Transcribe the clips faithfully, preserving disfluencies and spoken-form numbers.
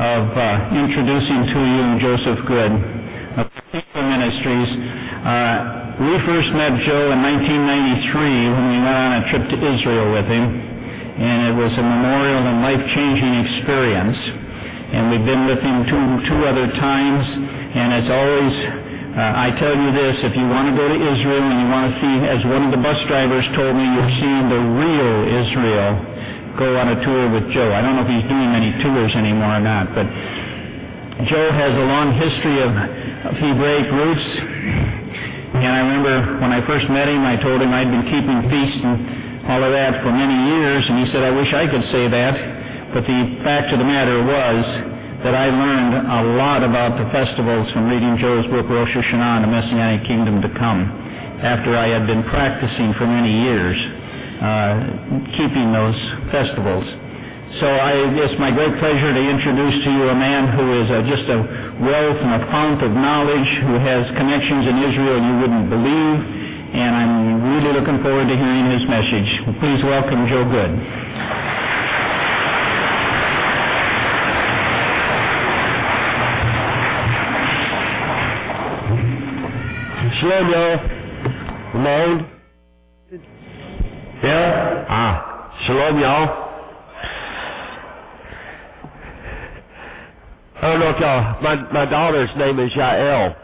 of uh, introducing to you Joseph Good of People Ministries. Uh, we first met Joe in nineteen ninety-three when we went on a trip to Israel with him, and it was a memorial and life-changing experience. And we've been with him two, two other times, and as always, uh, I tell you this, if you want to go to Israel and you want to see, as one of the bus drivers told me, you're seeing the real Israel, go on a tour with Joe. I don't know if he's doing many tours anymore or not, but Joe has a long history of, of Hebraic roots, and I remember when I first met him, I told him I'd been keeping feast and all of that for many years, and he said, I wish I could say that, but the fact of the matter was that I learned a lot about the festivals from reading Joe's book, Rosh Hashanah, The Messianic Kingdom to Come, after I had been practicing for many years, uh, keeping those festivals. So I, it's my great pleasure to introduce to you a man who is uh, just a wealth and a fount of knowledge, who has connections in Israel you wouldn't believe, and I'm really looking forward to hearing his message. Please welcome Joe Good. Shalom, y'all. Ramon? Yeah? Ah. Shalom, y'all. I don't know if y'all, my, my daughter's name is Yael.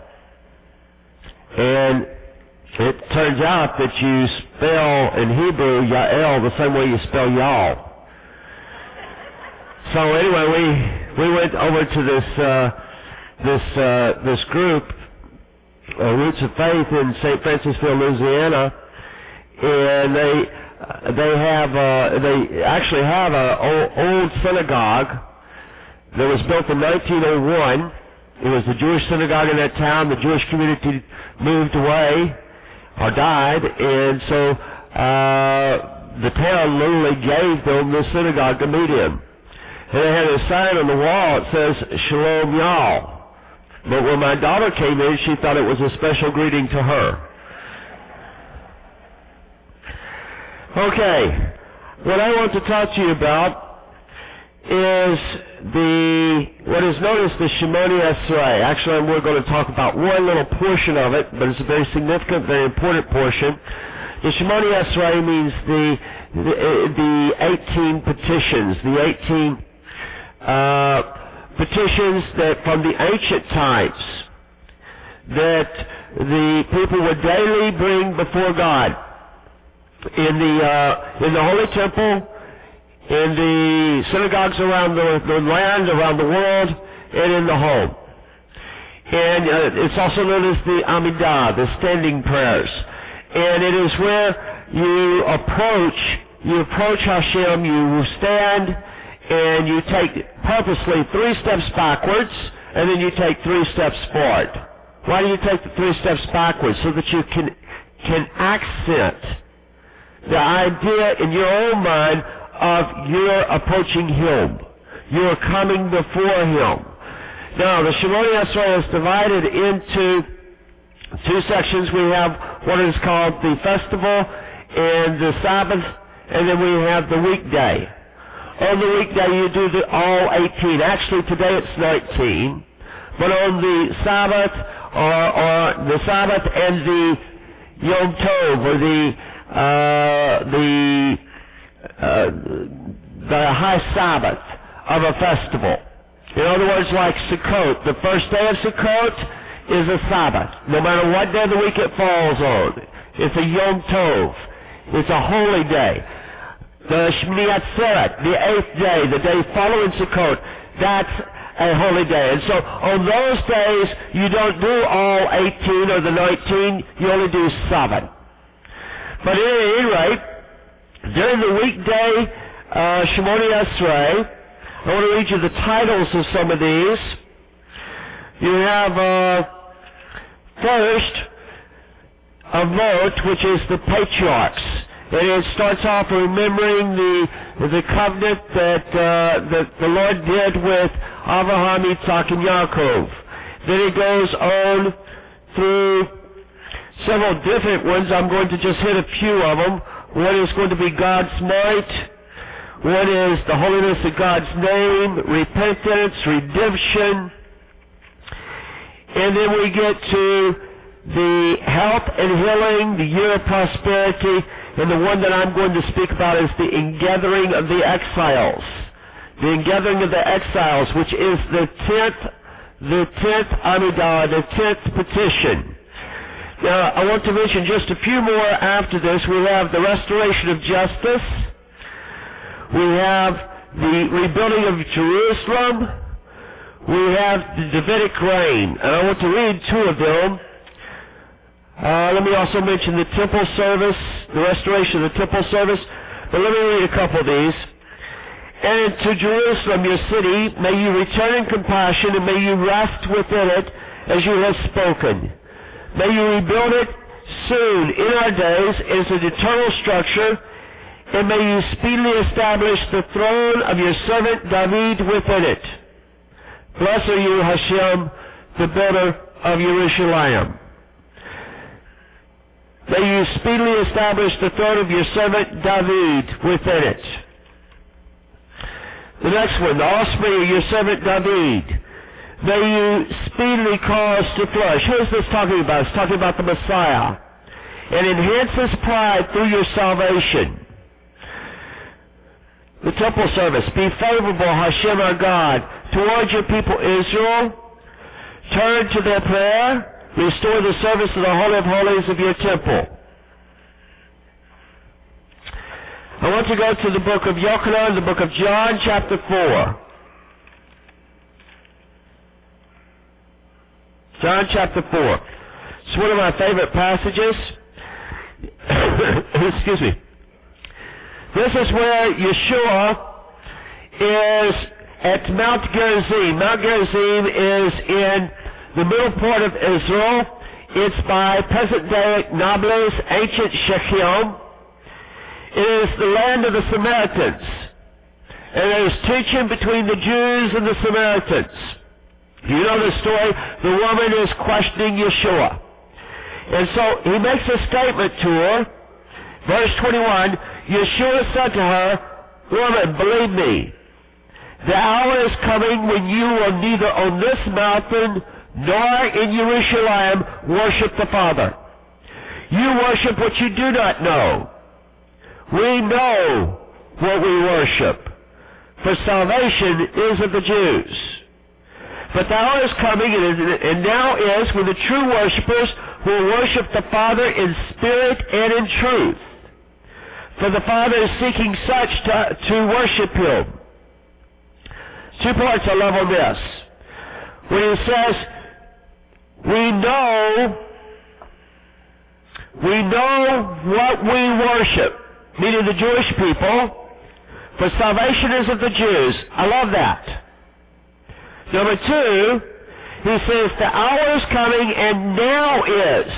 And it turns out that you spell in Hebrew Yael the same way you spell y'all. So anyway, we we went over to this uh, this uh, this group, uh, Roots of Faith in Saint Francisville, Louisiana, and they uh, they have uh, they actually have a old, old synagogue that was built in nineteen oh one. It was the Jewish synagogue in that town. The Jewish community moved away or died, and so uh, the town literally gave them the synagogue to meet in. And they had a sign on the wall that says, Shalom Y'all. But when my daughter came in, she thought it was a special greeting to her. Okay, what I want to talk to you about is the what is known as the Shemoni Esrei. Actually, we're going to talk about one little portion of it, but it's a very significant, very important portion. The Shemoni Esrei means the the, the eighteen petitions, the eighteen uh, petitions that from the ancient times that the people would daily bring before God in the uh, in the Holy Temple, in the synagogues around the, the land, around the world, and in the home. And uh, it's also known as the Amidah, the standing prayers. And it is where you approach, you approach Hashem, you stand, and you take purposely three steps backwards, and then you take three steps forward. Why do you take the three steps backwards? So that you can, can accent the idea in your own mind of you're approaching Him. You're coming before Him. Now, the Shemoni Esrei is divided into two sections. We have what is called the festival and the Sabbath, and then we have the weekday. On the weekday, you do the all eighteen. Actually, today it's nineteen. But on the Sabbath, or, or the Sabbath and the Yom Tov, or the uh, the Uh, the high Sabbath of a festival. In other words, like Sukkot. The first day of Sukkot is a Sabbath. No matter what day of the week it falls on. It's a Yom Tov. It's a holy day. The Shmini Atzeret, the eighth day, the day following Sukkot, that's a holy day. And so on those days, you don't do all eighteen or the nineteen, you only do seven. But at any rate, during the weekday uh, Shemoni Esrei, I want to read you the titles of some of these. You have uh, first Avot, which is the patriarchs, and it starts off remembering the the covenant that uh, that the Lord did with Abraham, Isaac, and Yaakov. Then it goes on through several different ones. I'm going to just hit a few of them. One is going to be God's might. One is the holiness of God's name, repentance, redemption. And then we get to the health and healing, the year of prosperity, and the one that I'm going to speak about is the ingathering of the exiles. The ingathering of the exiles, which is the tenth, the tenth Amidah, the tenth petition. Now, I want to mention just a few more after this. We have the restoration of justice. We have the rebuilding of Jerusalem. We have the Davidic reign. And I want to read two of them. Uh, let me also mention the temple service, the restoration of the temple service. But let me read a couple of these. And to Jerusalem, your city, may you return in compassion, and may you rest within it as you have spoken. May you rebuild it soon in our days as an eternal structure, and may you speedily establish the throne of your servant David within it. Blessed are you, Hashem, the builder of Jerusalem. May you speedily establish the throne of your servant David within it. The next one, the offspring of your servant David. May you speedily cause to flourish. Who is this talking about? It's talking about the Messiah. And enhance his pride through your salvation. The temple service. Be favorable, Hashem our God, towards your people Israel. Turn to their prayer. Restore the service of the Holy of Holies of your temple. I want to go to the book of Yochanan, the book of John, chapter four. John chapter four. It's one of my favorite passages. Excuse me. This is where Yeshua is at Mount Gerizim. Mount Gerizim is in the middle part of Israel. It's by present-day Nablus, ancient Shechem. It is the land of the Samaritans. And there's tension between the Jews and the Samaritans. You know the story. The woman is questioning Yeshua. And so he makes a statement to her. Verse twenty-one, Yeshua said to her, Woman, believe me, the hour is coming when you will neither on this mountain nor in Jerusalem worship the Father. You worship what you do not know. We know what we worship, for salvation is of the Jews. But the hour is coming, and now is, when the true worshipers will worship the Father in spirit and in truth. For the Father is seeking such to, to worship Him. Two parts I love on this. When He says, we know, we know what we worship, meaning the Jewish people, for salvation is of the Jews. I love that. Number two, he says, the hour is coming, and now is,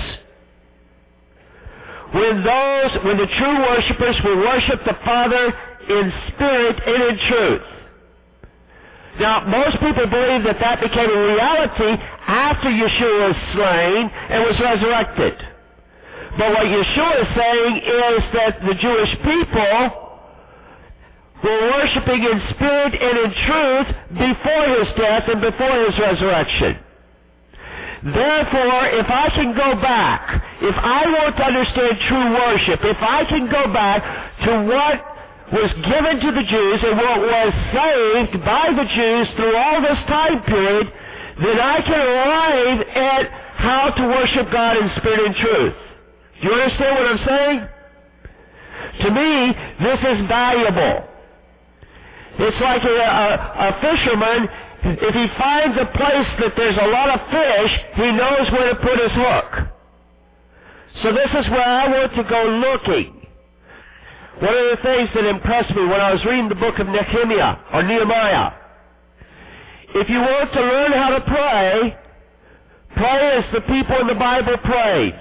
when those, when the true worshipers will worship the Father in spirit and in truth. Now, most people believe that that became a reality after Yeshua was slain and was resurrected. But what Yeshua is saying is that the Jewish people were worshiping in spirit and in truth before His death and before His resurrection. Therefore, if I can go back, if I want to understand true worship, if I can go back to what was given to the Jews and what was saved by the Jews through all this time period, then I can arrive at how to worship God in spirit and truth. Do you understand what I'm saying? To me, this is valuable. It's like a, a, a fisherman, if he finds a place that there's a lot of fish, he knows where to put his hook. So this is where I want to go looking. One of the things that impressed me when I was reading the book of Nehemiah, or Nehemiah, if you want to learn how to pray, pray as the people in the Bible prayed.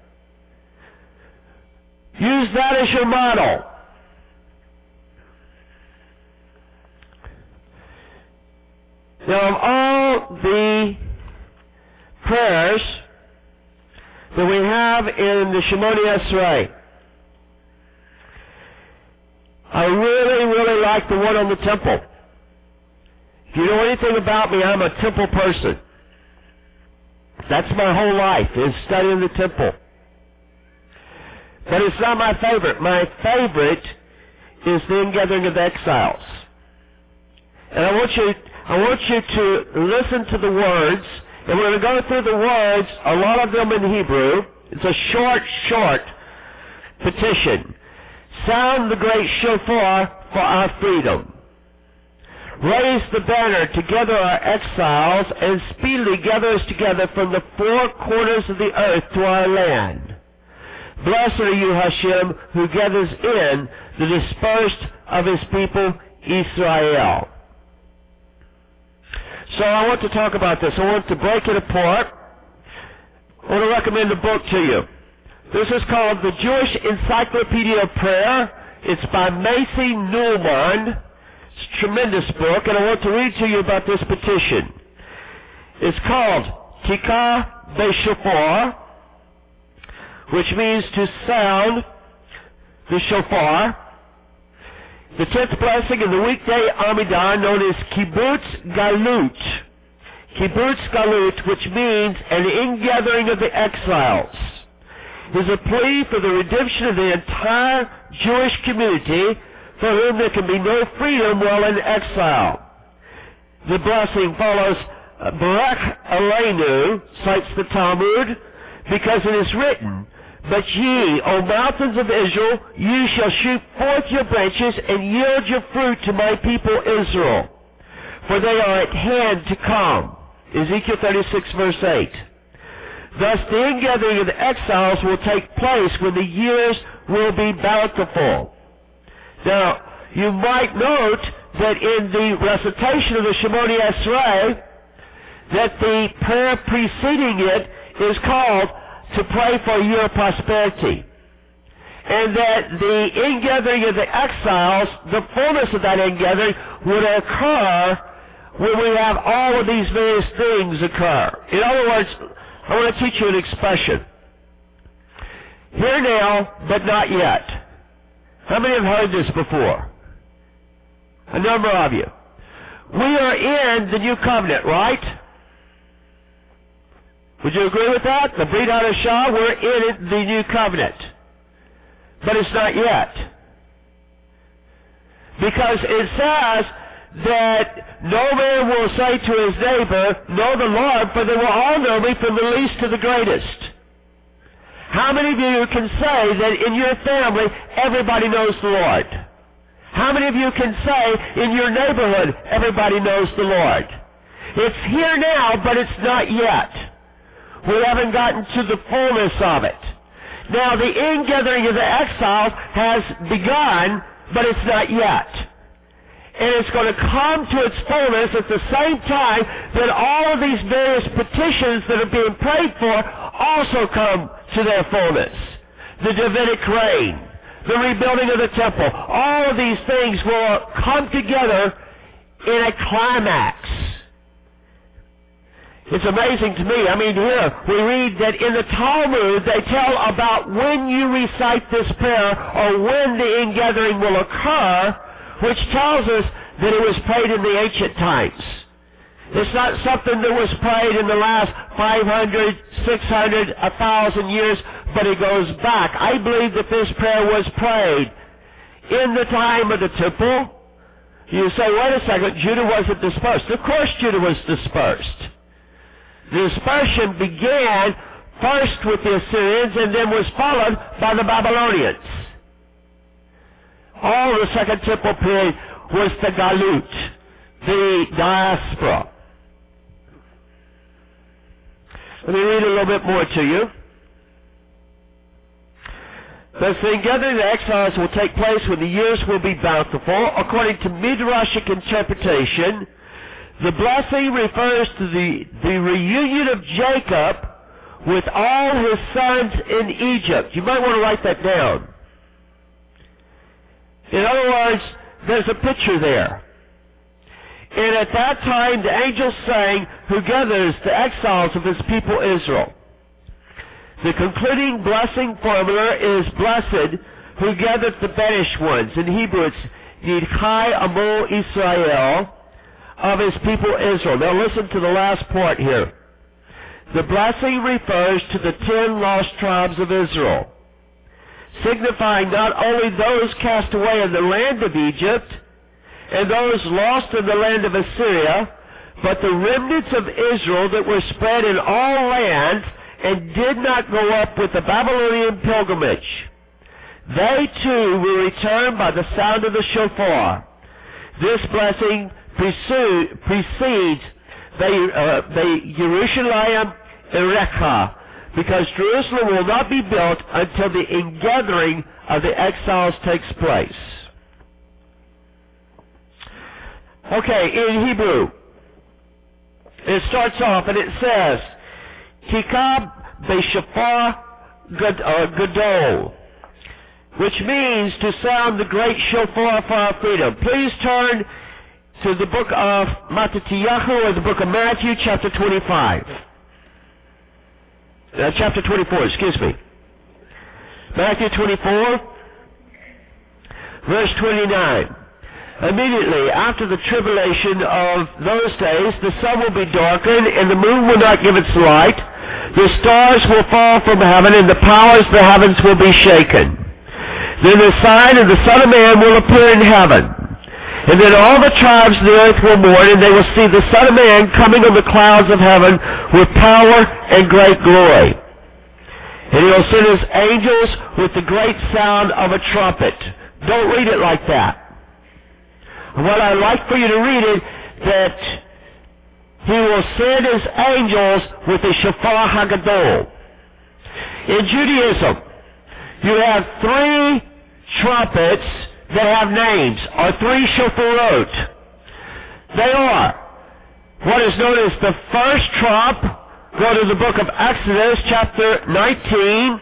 Use that as your model. Now, of all the prayers that we have in the Shemoni Esrei, I really, really like the one on the temple. If you know anything about me, I'm a temple person. That's my whole life, is studying the temple. But it's not my favorite. My favorite is the ingathering of the exiles. And I want you, I want you to listen to the words. And we're going to go through the words, a lot of them in Hebrew. It's a short, short petition. Sound the great shofar for our freedom. Raise the banner to gather our exiles, and speedily gather us together from the four corners of the earth to our land. Blessed are you, Hashem, who gathers in the dispersed of his people, Israel. So I want to talk about this. I want to break it apart. I want to recommend a book to you. This is called The Jewish Encyclopedia of Prayer. It's by Macy Newman. It's a tremendous book, and I want to read to you about this petition. It's called Tikah B'Shofar, which means to sound the shofar. The tenth blessing in the weekday Amidah, known as Kibbutz Galut. Kibbutz Galut, which means an ingathering of the exiles, is a plea for the redemption of the entire Jewish community, for whom there can be no freedom while in exile. The blessing follows uh, Barak Aleinu, cites the Talmud, because it is written, But ye, O mountains of Israel, ye shall shoot forth your branches and yield your fruit to my people Israel, for they are at hand to come. Ezekiel thirty-six, verse eight. Thus the ingathering of the exiles will take place when the years will be bountiful. Now, you might note that in the recitation of the Shemoni Esrei, that the prayer preceding it is called to pray for a year of prosperity. And that the ingathering of the exiles, the fullness of that ingathering, would occur when we have all of these various things occur. In other words, I want to teach you an expression. Here now, but not yet. How many have heard this before? A number of you. We are in the new covenant, right? Would you agree with that? The Brit Hadashah, we're in the new covenant. But it's not yet. Because it says that no man will say to his neighbor, know the Lord, for they will all know me from the least to the greatest. How many of you can say that in your family, everybody knows the Lord? How many of you can say in your neighborhood, everybody knows the Lord? It's here now, but it's not yet. We haven't gotten to the fullness of it. Now, the ingathering of the exiles has begun, but it's not yet. And it's going to come to its fullness at the same time that all of these various petitions that are being prayed for also come to their fullness. The Davidic reign, the rebuilding of the temple, all of these things will come together in a climax. It's amazing to me. I mean, here we read that in the Talmud they tell about when you recite this prayer or when the ingathering will occur, which tells us that it was prayed in the ancient times. It's not something that was prayed in the last five hundred, six hundred, one thousand years, but it goes back. I believe that this prayer was prayed in the time of the temple. You say, wait a second, Judah wasn't dispersed. Of course Judah was dispersed. The dispersion began first with the Assyrians and then was followed by the Babylonians. All the Second Temple period was the Galut, the diaspora. Let me read a little bit more to you. Thus the ingathering of the exiles will take place when the years will be bountiful. According to Midrashic interpretation, the blessing refers to the, the reunion of Jacob with all his sons in Egypt. You might want to write that down. In other words, there's a picture there. And at that time the angel sang, who gathers the exiles of his people Israel. The concluding blessing formula is blessed who gathered the banished ones. In Hebrew it's Yidchai Amo Israel, of his people Israel. Now listen to the last part here. The blessing refers to the ten lost tribes of Israel, signifying not only those cast away in the land of Egypt and those lost in the land of Assyria, but the remnants of Israel that were spread in all lands and did not go up with the Babylonian pilgrimage. They too will return by the sound of the shofar. This blessing precedes, precedes the, uh, the Yerushalayim Erecha, because Jerusalem will not be built until the ingathering of the exiles takes place. Okay, in Hebrew, it starts off and it says, Kikab Beshafar Gadol, which means to sound the great shofar for our freedom. Please turn to the book of Mattathiyahu, or the book of Matthew, chapter twenty-five. Uh, chapter twenty-four, excuse me. Matthew twenty-four, verse twenty-nine. Immediately after the tribulation of those days, the sun will be darkened, and the moon will not give its light. The stars will fall from heaven, and the powers of the heavens will be shaken. Then the sign of the Son of Man will appear in heaven. And then all the tribes of the earth will mourn, and they will see the Son of Man coming on the clouds of heaven with power and great glory. And he will send his angels with the great sound of a trumpet. Don't read it like that. What I'd like for you to read it, that he will send his angels with the shofar hagadol. In Judaism, you have three trumpets that have names, or three shofarot. They are what is known as the first trump. Go to the book of Exodus, chapter nineteen,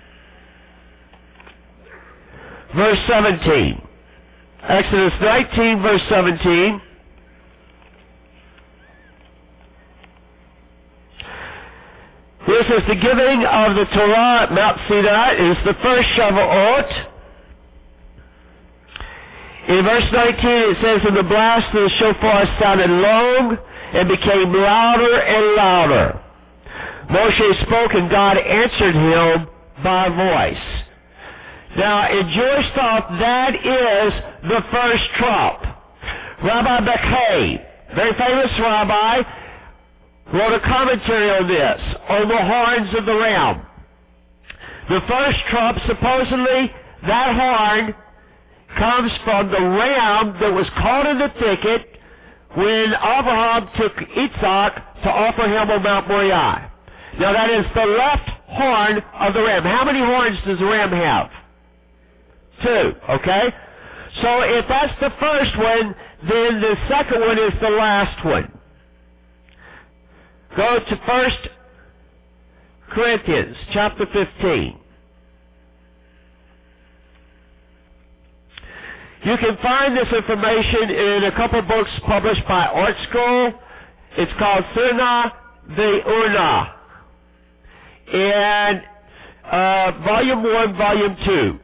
verse seventeen. Exodus nineteen, verse seventeen. This is the giving of the Torah at Mount Sinai. It is the first Shavuot. In verse nineteen it says, and the blast of the shofar sounded long and became louder and louder. Moshe spoke and God answered him by voice. Now in Jewish thought, that is the first trump. Rabbi Beckhay, very famous rabbi, wrote a commentary on this, on the horns of the ram. The first trump, supposedly, that horn comes from the ram that was caught in the thicket when Abraham took Isaac to offer him on Mount Moriah. Now that is the left horn of the ram. How many horns does the ram have? Two, okay? So if that's the first one, then the second one is the last one. Go to First Corinthians chapter fifteen. You can find this information in a couple books published by Art Scroll. It's called Sirna Ve'urna. And uh, Volume one, Volume two.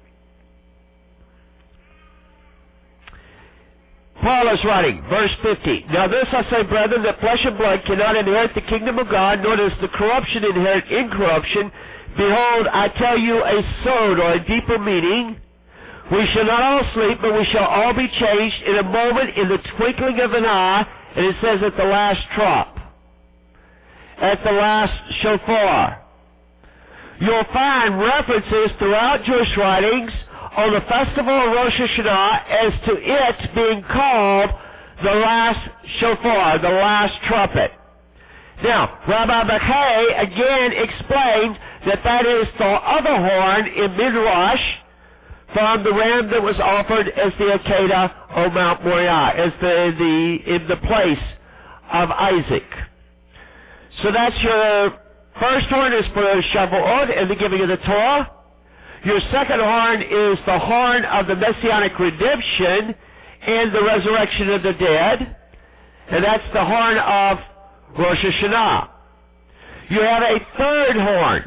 Paul is writing, verse fifty. Now this I say, brethren, that flesh and blood cannot inherit the kingdom of God, nor does the corruption inherit incorruption. Behold, I tell you a sod, or a deeper meaning. We shall not all sleep, but we shall all be changed in a moment, in the twinkling of an eye. And it says at the last trump, at the last shofar. You'll find references throughout Jewish writings on the festival of Rosh Hashanah as to it being called the last shofar, the last trumpet. Now, Rabbi Beckhay again explained that that is the other horn in Midrash from the ram that was offered as the Akedah on Mount Moriah, as the, the in the place of Isaac. So that's your first horn is for Shavuot and the giving of the Torah. Your second horn is the horn of the Messianic redemption and the resurrection of the dead. And that's the horn of Rosh Hashanah. You have a third horn.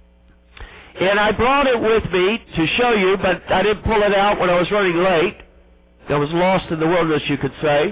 And I brought it with me to show you, but I didn't pull it out when I was running late. that was lost in the wilderness, you could say.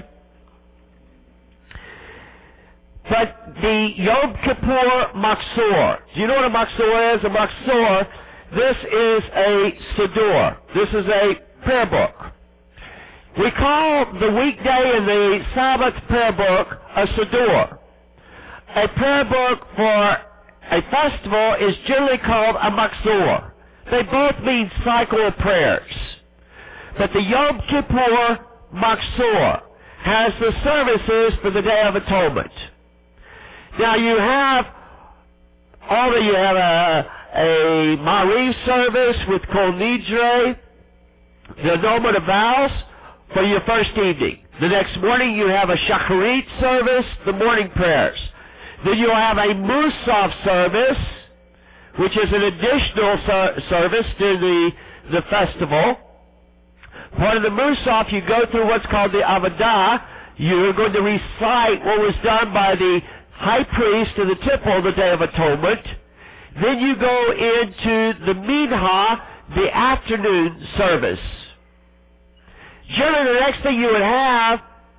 But the Yom Kippur Machzor, do you know what a Machzor is? A Machzor, this is a Siddur. This is a prayer book. We call the weekday and the Sabbath prayer book a Siddur. A prayer book for a festival is generally called a Machzor. They both mean cycle of prayers. But the Yom Kippur Machzor has the services for the Day of Atonement. Now you have, although you have a, a Mariv service with Kol Nidre, the annulment of vows for your first evening. The next morning you have a Shacharit service, the morning prayers. Then you'll have a Musaf service, which is an additional ser- service to the, the festival. Part of the Musaf, you go through what's called the Avodah. You're going to recite what was done by the high priest in the temple the Day of Atonement. Then you go into the Minha, the afternoon service. Generally, the next thing you would have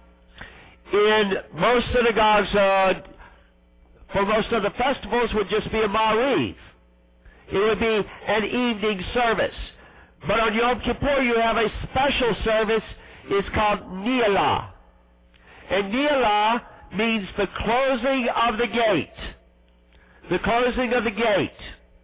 in most synagogues, uh, for most of the festivals, would just be a Mariv. It would be an evening service. But on Yom Kippur, you have a special service. It's called Nilah. And Nilah means the closing of the gate. The closing of the gate.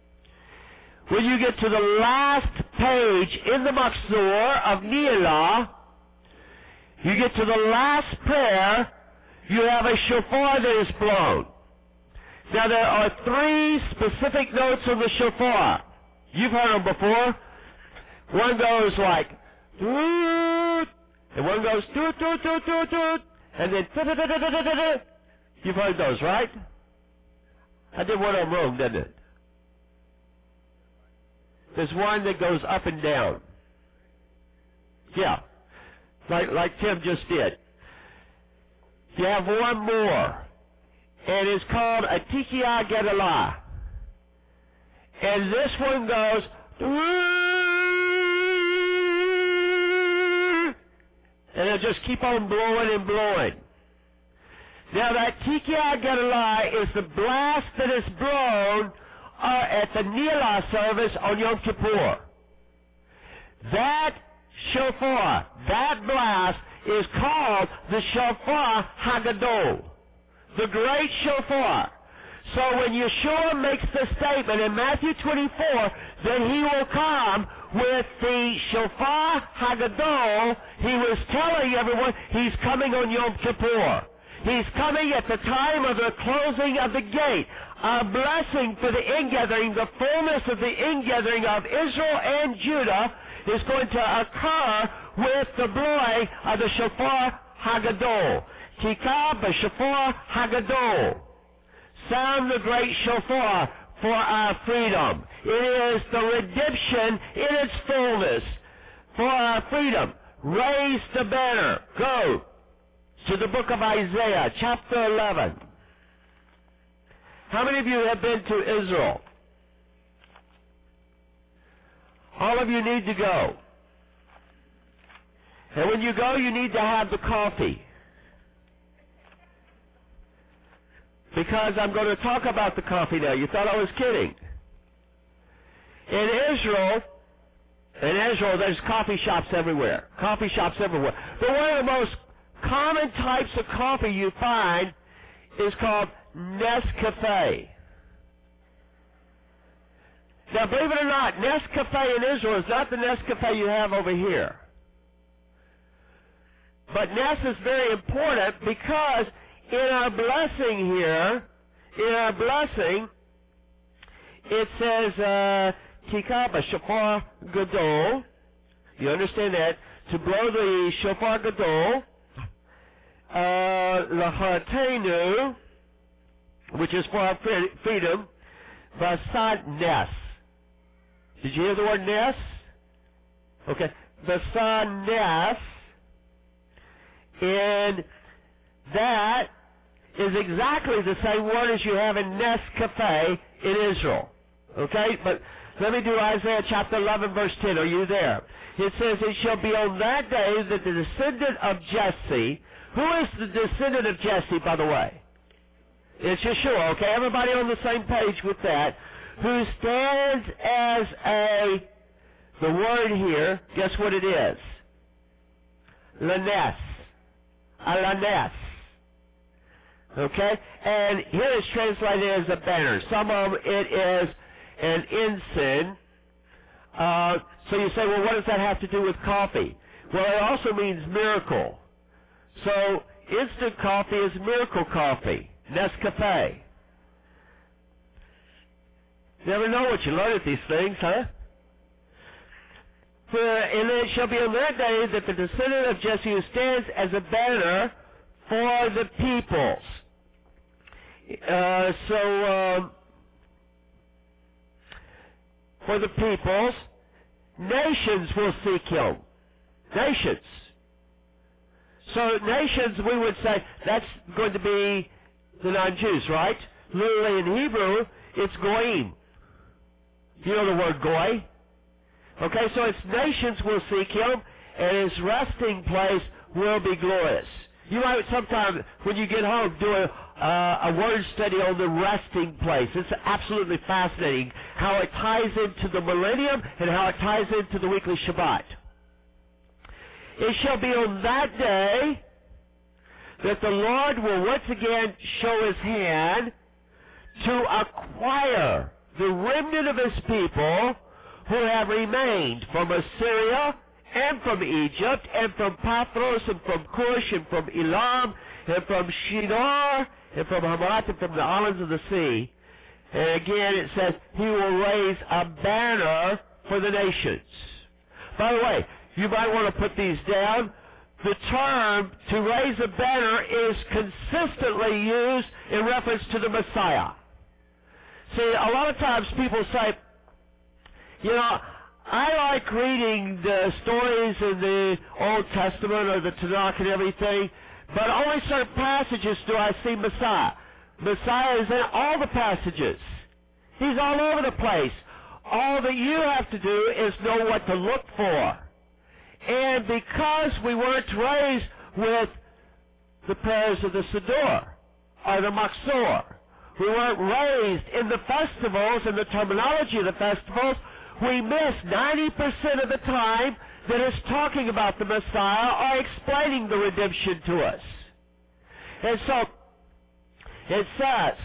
When you get to the last page in the Machzor of Nilah, you get to the last prayer, you have a shofar that is blown. Now there are three specific notes on the shofar. You've heard them before. One goes like, doot, and one goes doot, doot, doot, doot, doot, and then da da da da da da da. You've heard those, right? I did one of them wrong, didn't it? There's one that goes up and down. Yeah, like like Tim just did. You have one more, and it's called a Tikiah Gedalah. And this one goes, and it'll just keep on blowing and blowing. Now that Tikiah Gedalah is the blast that is blown uh, at the Nilah service on Yom Kippur. That shofar, that blast, is called the Shofar Hagadol, the great shofar. So when Yeshua makes the statement in Matthew twenty-four that he will come with the Shofar Hagadol, he was telling everyone he's coming on Yom Kippur. He's coming at the time of the closing of the gate. A blessing for the ingathering, the fullness of the ingathering of Israel and Judah is going to occur with the blowing of the Shofar Hagadol. Tikah b'Shofar Hagadol. Sound the great shofar for our freedom. It is the redemption in its fullness for our freedom. Raise the banner. Go to the book of Isaiah, chapter eleven. How many of you have been to Israel? All of you need to go. And when you go, you need to have the coffee. Because I'm going to talk about the coffee now. You thought I was kidding. In Israel, in Israel, there's coffee shops everywhere. Coffee shops everywhere. But one of the most common types of coffee you find is called Nescafe. Now, believe it or not, Nescafe in Israel is not the Nescafe you have over here. But Nes is very important because in our blessing here, in our blessing, it says, Tikah b'Shofar Gadol. You understand that? To blow the Shofar Gadol, L'Chartenu, which is for our freedom, Vasad Nes. Did you hear the word Nes? Okay. Vasad Nes, and that is exactly the same word as you have in Nescafe in Israel. Okay? But Let me do Isaiah chapter eleven, verse ten. Are you there? It says, it shall be on that day that the descendant of Jesse, who is the descendant of Jesse, by the way? It's Yeshua, okay? Everybody on the same page with that. Who stands as a, the word here, guess what it is? Lanes. A lanes. Okay? And here it's translated as a banner. Some of them it is an ensign. Uh, so you say, well, what does that have to do with coffee? Well, it also means miracle. So instant coffee is miracle coffee. Nescafe. You never know what you learn at these things, huh? For, and it shall be on that day that the descendant of Jesse who stands as a banner for the peoples. Uh, so, um, for the peoples, nations will seek him. Nations. So nations, we would say, that's going to be the non-Jews, right? Literally in Hebrew, it's goyim. You know the word goy? Okay, so its nations will seek him, and his resting place will be glorious. You might sometime, when you get home, do a, uh, a word study on the resting place. It's absolutely fascinating how it ties into the millennium and how it ties into the weekly Shabbat. It shall be on that day that the Lord will once again show his hand to acquire the remnant of his people who have remained from Assyria and from Egypt and from Pathros and from Cush and from Elam and from Shinar and from Hamath and from the islands of the sea. And again it says, he will raise a banner for the nations. By the way, you might want to put these down. The term to raise a banner is consistently used in reference to the Messiah. See, a lot of times people say, you know, I like reading the stories in the Old Testament or the Tanakh and everything, but only certain passages do I see Messiah. Messiah is in all the passages. He's all over the place. All that you have to do is know what to look for. And because we weren't raised with the prayers of the Siddur or the Machzor, we weren't raised in the festivals and the terminology of the festivals, we miss ninety percent of the time that it's talking about the Messiah or explaining the redemption to us. And so, it says,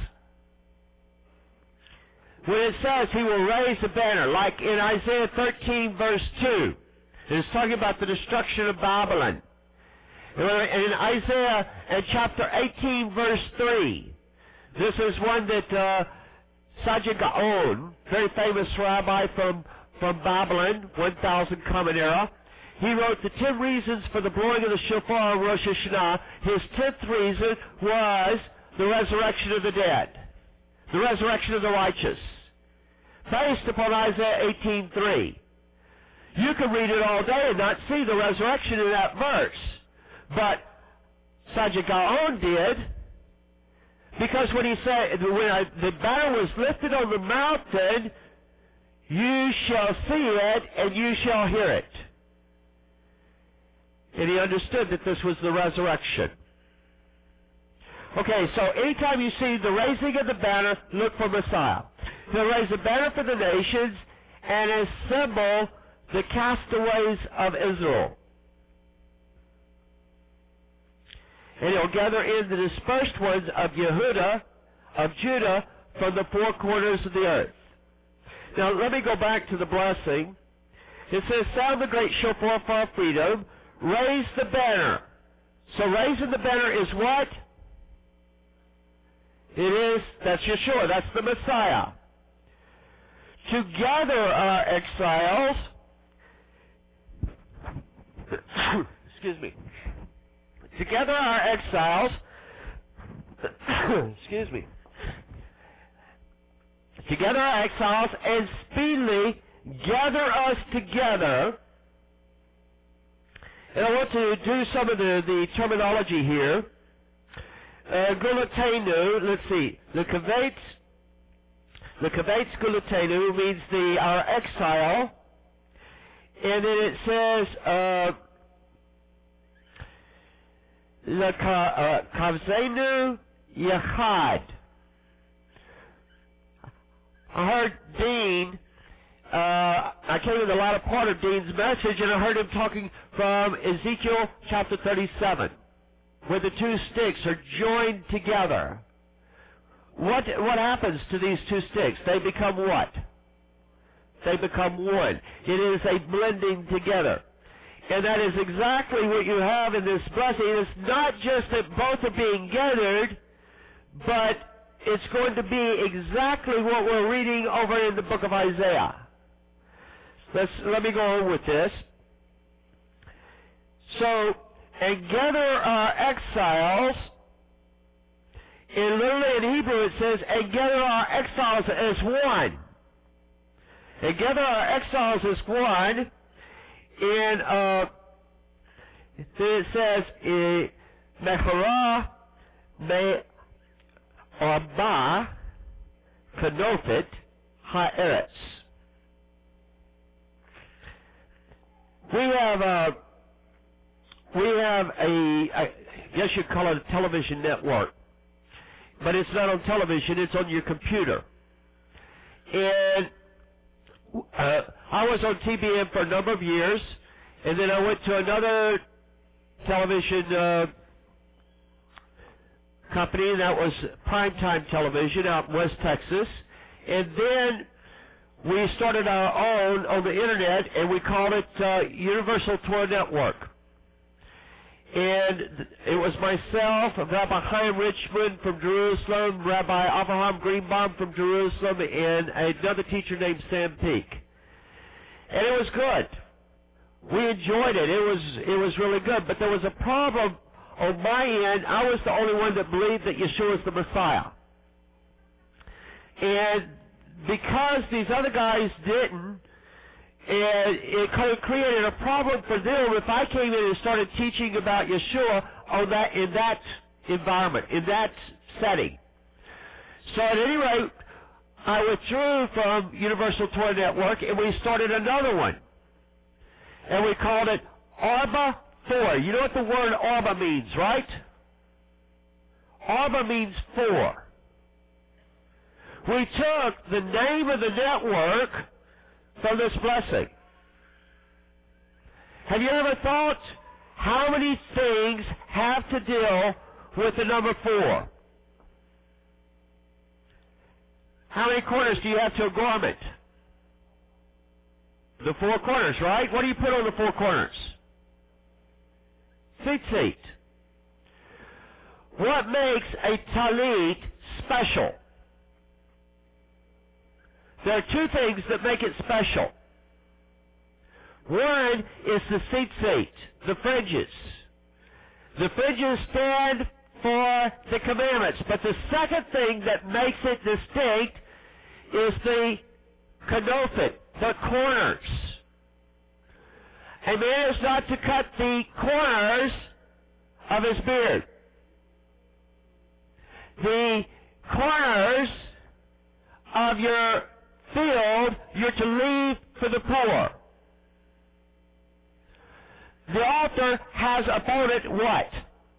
when it says he will raise a banner, like in Isaiah thirteen verse two, it's talking about the destruction of Babylon. And in Isaiah in chapter eighteen verse three, this is one that uh, Sajid Gaon, very famous rabbi from, from Babylon, one thousand Common Era, he wrote the ten reasons for the blowing of the shofar on Rosh Hashanah. His tenth reason was the resurrection of the dead, the resurrection of the righteous, based upon Isaiah eighteen three. You can read it all day and not see the resurrection in that verse. But Sajid Gaon did, because when he said, when I, the banner was lifted on the mountain, you shall see it and you shall hear it. And he understood that this was the resurrection. Okay, so anytime you see the raising of the banner, look for Messiah. He'll raise a banner for the nations and assemble the castaways of Israel. And he'll gather in the dispersed ones of Yehuda, of Judah, from the four corners of the earth. Now, let me go back to the blessing. It says, sound the great shofar for our freedom, raise the banner. So raising the banner is what? It is, that's Yeshua, that's the Messiah. To gather our exiles, excuse me, to gather our exiles, excuse me, to gather our exiles and speedily gather us together. And I want to do some of the, the terminology here. Uh, Gulatenu, let's see, the Kavet, The Kavetz Gulatenu means the our exile. And then it says, uh, the Kavzenu Yachad. I heard Dean, uh, I came in the latter part of Dean's message, and I heard him talking from Ezekiel chapter thirty-seven, where the two sticks are joined together. What, what happens to these two sticks? They become what? They become one. It is a blending together. And that is exactly what you have in this blessing. It's not just that both are being gathered, but it's going to be exactly what we're reading over in the book of Isaiah. Let's, let me go on with this. So, and gather our exiles. In literally in Hebrew it says, and gather our exiles as one. And gather our exiles as one. And uh, it says, Mechorah me Arba Kanofet Ha'eretz. We have a, we have a, I guess you'd call it a television network. But it's not on television, it's on your computer. And uh, I was on T B M for a number of years, and then I went to another television uh, company, and that was Primetime Television out in West Texas. And then we started our own on the internet, and we called it uh, Universal Torah Network. And it was myself, Rabbi Chaim Richmond from Jerusalem, Rabbi Avraham Greenbaum from Jerusalem, and another teacher named Sam Peak. And it was good. We enjoyed it. It was it was really good. But there was a problem on my end. I was the only one that believed that Yeshua is the Messiah. And because these other guys didn't, and it kind of created a problem for them if I came in and started teaching about Yeshua on that, in that environment, in that setting. So at any rate, I withdrew from Universal Torah Network, and we started another one. And we called it Arba Four. You know what the word Arba means, right? Arba means four. We took the name of the network from this blessing. Have you ever thought how many things have to deal with the number four? How many corners do you have to a garment? The four corners, right? What do you put on the four corners? Tzitzit. What makes a talit special? There are two things that make it special. One is the tzitzit, the fringes. The fringes stand for the commandments. But the second thing that makes it distinct is the kanofet, the corners. A man is not to cut the corners of his beard. The corners of your field you're to leave for the poor. The altar has upon it what?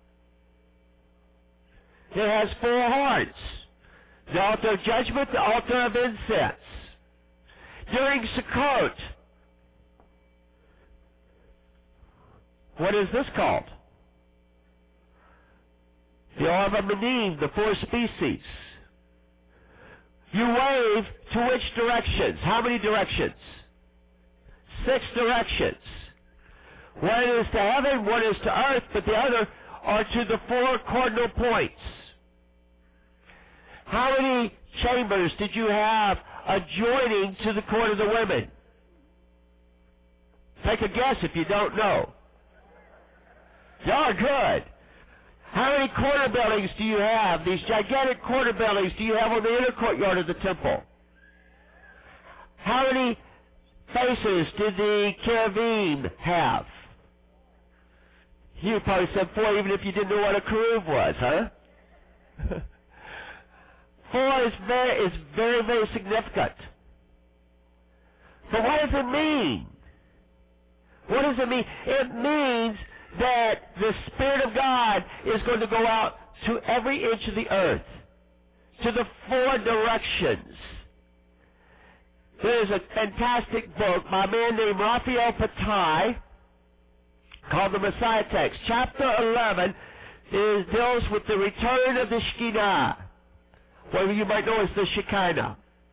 It has four horns. The altar of judgment, the altar of incense. During Sukkot, what is this called? The Arba Minim, the four species. You wave to which directions? How many directions? Six directions. One is to heaven, one is to earth, but the other are to the four cardinal points. How many chambers did you have adjoining to the court of the women? Take a guess if you don't know. Y'all are good. How many corner buildings do you have, these gigantic corner buildings do you have on the inner courtyard of the temple? How many faces did the cherubim have? You probably said four even if you didn't know what a cherub was, huh? Four. four is very, is very, very significant. But what does it mean? What does it mean? It means that the Spirit of God is going to go out to every inch of the earth, to the four directions. There is a fantastic book by a man named Raphael Patai called the Messiah Text. Chapter eleven is, deals with the return of the Shekinah, what you might know as the Shekinah.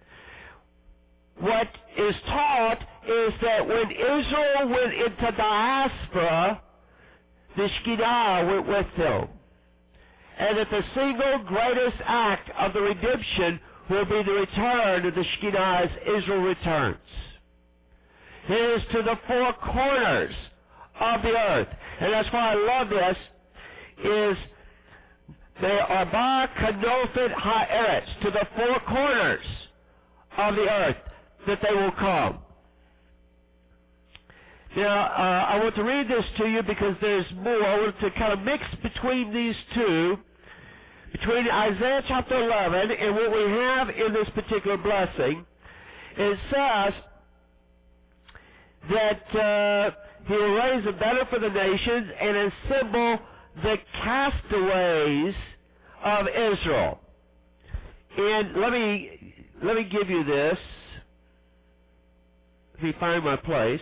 What is taught is that when Israel went into diaspora, the Shekinah went with them. And that the single greatest act of the redemption will be the return of the Shekinah as Israel returns. It is to the four corners of the earth. And that's why I love this, is they are Bar Kanofet Ha'eretz, to the four corners of the earth, that they will come. Now, uh, I want to read this to you because there's more. I want to kind of mix between these two, between Isaiah chapter eleven and what we have in this particular blessing. It says that uh, he will raise a banner for the nations and assemble the castaways of Israel. And let me let me give you this. Let me find my place.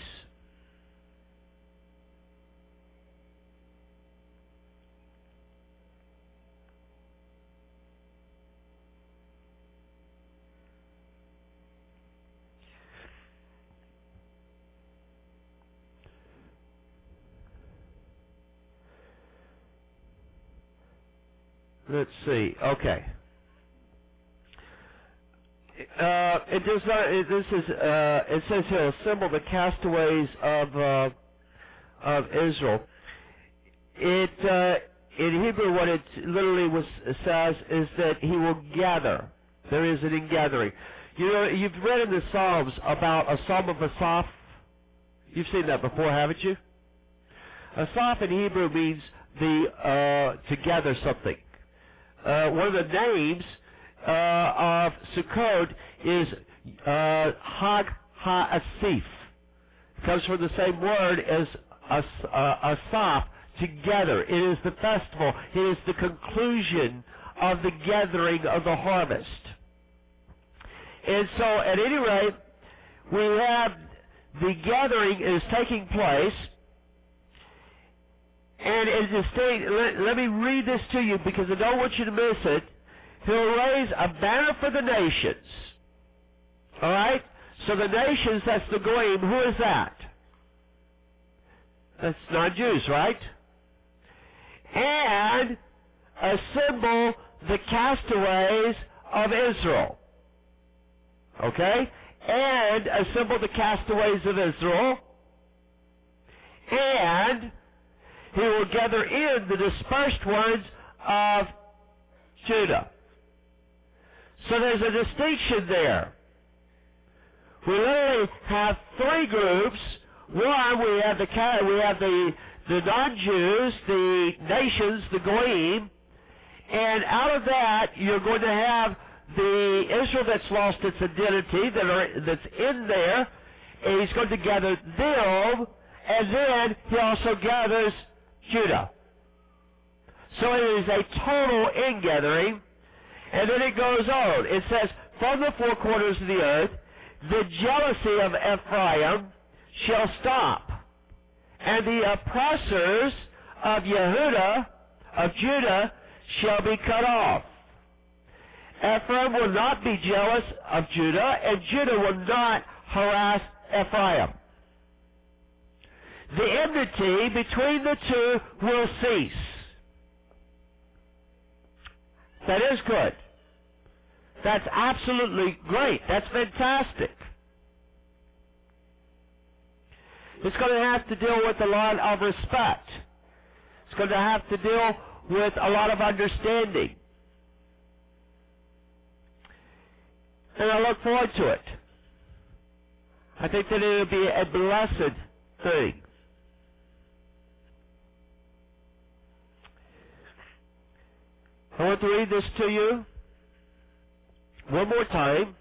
Let's see. Okay. Uh, it does not. It, this is. Uh, it says he'll assemble the castaways of uh, of Israel. It uh, in Hebrew, what it literally was says is that he will gather. There is an ingathering. You know, you've read in the Psalms about a Psalm of Asaph. You've seen that before, haven't you? Asaph in Hebrew means the uh, to gather something. Uh, one of the names uh, of Sukkot is uh, Hag HaAsif. It comes from the same word as as uh, Asaph, together. It is the festival. It is the conclusion of the gathering of the harvest. And so, at any rate, we have the gathering is taking place. And as a state, let, let me read this to you because I don't want you to miss it. He'll raise a banner for the nations. All right? So the nations, that's the goyim. Who is that? That's not Jews, right? And assemble the castaways of Israel. Okay? And assemble the castaways of Israel. And he will gather in the dispersed ones of Judah. So there's a distinction there. We literally have three groups. One, we have the we have the the non-Jews, the nations, the goyim, and out of that you're going to have the Israel that's lost its identity, that are that's in there, and he's going to gather them, and then he also gathers Judah. So it is a total ingathering, and then it goes on. It says, from the four corners of the earth, the jealousy of Ephraim shall stop, and the oppressors of Yehudah, of Judah, shall be cut off. Ephraim will not be jealous of Judah, and Judah will not harass Ephraim. The enmity between the two will cease. That is good. That's absolutely great. That's fantastic. It's going to have to deal with a lot of respect. It's going to have to deal with a lot of understanding. And I look forward to it. I think that it will be a blessed thing. I want to read this to you. one more time.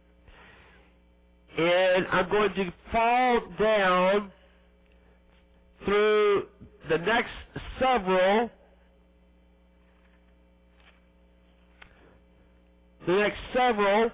And I'm going to fall down through the next several the next several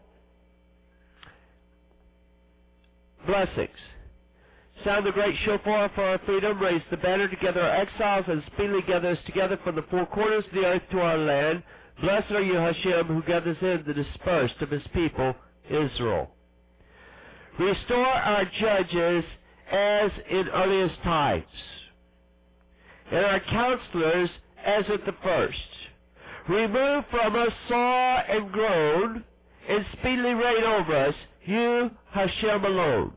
blessings. Sound the great shofar for our freedom, raise the banner together our exiles, and speedily gather us together from the four corners of the earth to our land. Blessed are you, Hashem, who gathers in the dispersed of his people, Israel. Restore our judges as in earliest times, and our counselors as at the first. Remove from us saw and groan, and speedily reign over us, you, Hashem, alone.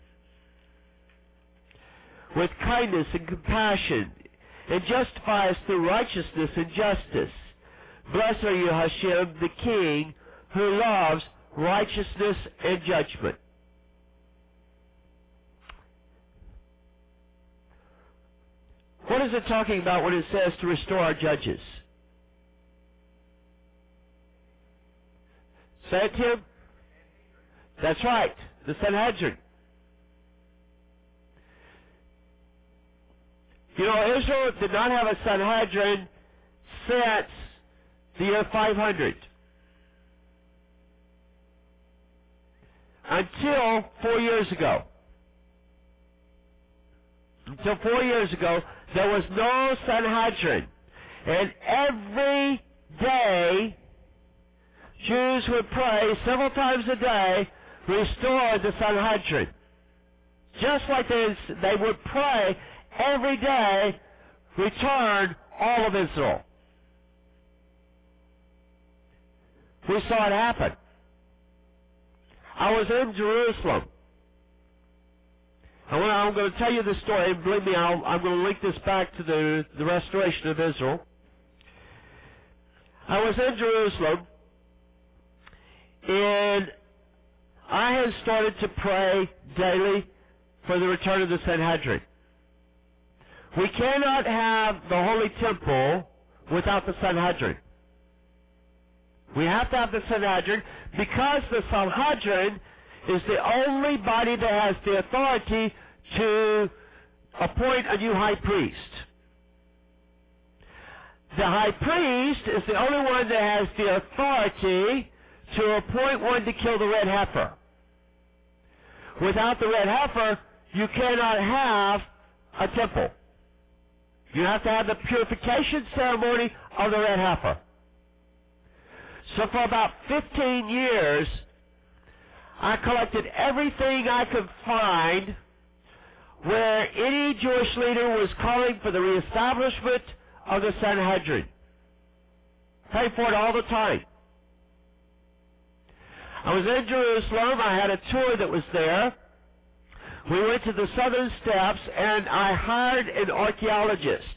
With kindness and compassion, and justify us through righteousness and justice. Blessed are you, Hashem, the King, who loves righteousness and judgment. What is it talking about when it says to restore our judges? Say it, Tim. That's right, the Sanhedrin. You know, Israel did not have a Sanhedrin since the year five hundred. Until four years ago. Until four years ago, there was no Sanhedrin. And every day, Jews would pray several times a day, restore the Sanhedrin. Just like they, they would pray every day, return all of Israel. We saw it happen. I was in Jerusalem. And when I'm going to tell you this story, and believe me, I'll, I'm going to link this back to the, the restoration of Israel. I was in Jerusalem, and I had started to pray daily for the return of the Sanhedrin. We cannot have the Holy Temple without the Sanhedrin. We have to have the Sanhedrin because the Sanhedrin is the only body that has the authority to appoint a new high priest. The high priest is the only one that has the authority to appoint one to kill the red heifer. Without the red heifer, you cannot have a temple. You have to have the purification ceremony of the red heifer. So for about fifteen years, I collected everything I could find where any Jewish leader was calling for the reestablishment of the Sanhedrin. Paid for it all the time. I was in Jerusalem. I had a tour that was there. We went to the southern steps, and I hired an archaeologist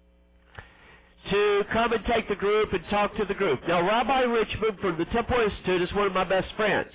to come and take the group and talk to the group. Now, Rabbi Richmond from the Temple Institute is one of my best friends.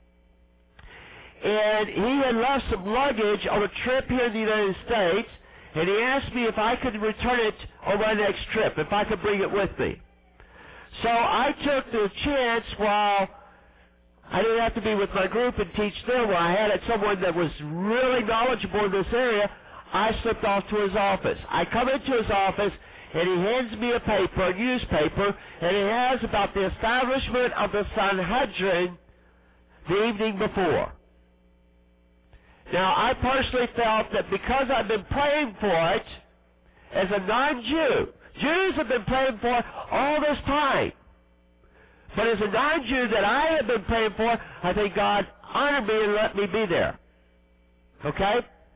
And he had left some luggage on a trip here in the United States, and he asked me if I could return it on my next trip, if I could bring it with me. So I took the chance while I didn't have to be with my group and teach them. While I had someone that was really knowledgeable in this area, I slipped off to his office. I come into his office, and he hands me a paper, a newspaper, and it has about the establishment of the Sanhedrin the evening before. Now, I personally felt that because I've been praying for it as a non-Jew, Jews have been praying for it all this time. But as a non-Jew that I have been praying for, I think God honored me and let me be there. Okay?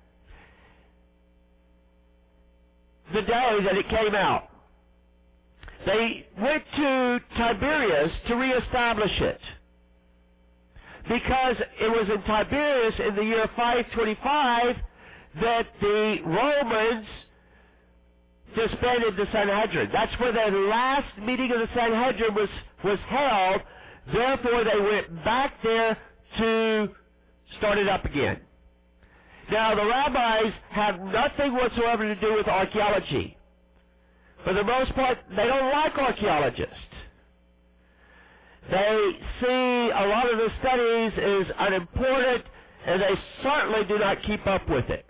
The day that it came out, they went to Tiberias to reestablish it. Because it was in Tiberias in the year five twenty-five that the Romans disbanded the Sanhedrin. That's where the last meeting of the Sanhedrin was, was held. Therefore, they went back there to start it up again. Now, the rabbis have nothing whatsoever to do with archaeology. For the most part, they don't like archaeologists. They see a lot of the studies as unimportant, and they certainly do not keep up with it.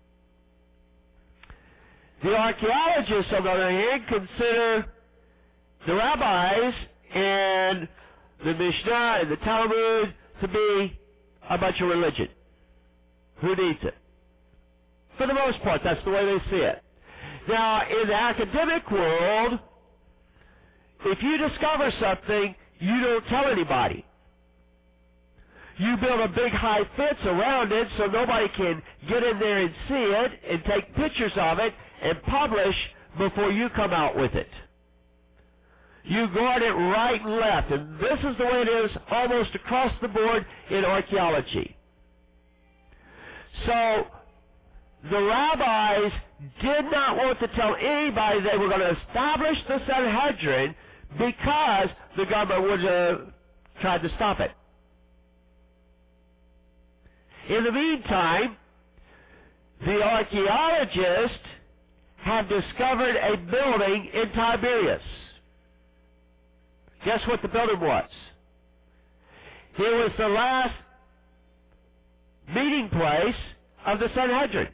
The archaeologists, on the other hand, consider the rabbis and the Mishnah and the Talmud to be a bunch of religion. Who needs it? For the most part, that's the way they see it. Now, in the academic world, if you discover something, you don't tell anybody. You build a big high fence around it so nobody can get in there and see it and take pictures of it and publish before you come out with it. You guard it right and left, and this is the way it is almost across the board in archaeology. So, the rabbis did not want to tell anybody they were going to establish the Sanhedrin because the government would have tried to stop it. In the meantime, the archaeologists have discovered a building in Tiberias. Guess what the building was? It was the last meeting place of the Sanhedrin.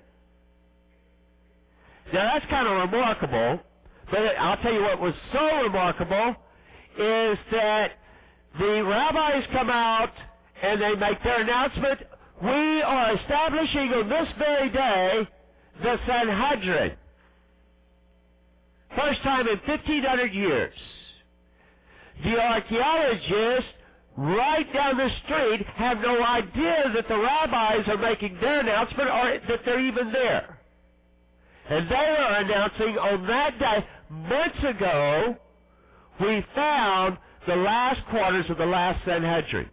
Now that's kind of remarkable, but I'll tell you what was so remarkable is that the rabbis come out and they make their announcement, we are establishing on this very day the Sanhedrin. First time in fifteen hundred years. The archaeologists right down the street have no idea that the rabbis are making their announcement or that they're even there. And they are announcing on that day, months ago, we found the last quarters of the last Sanhedrin.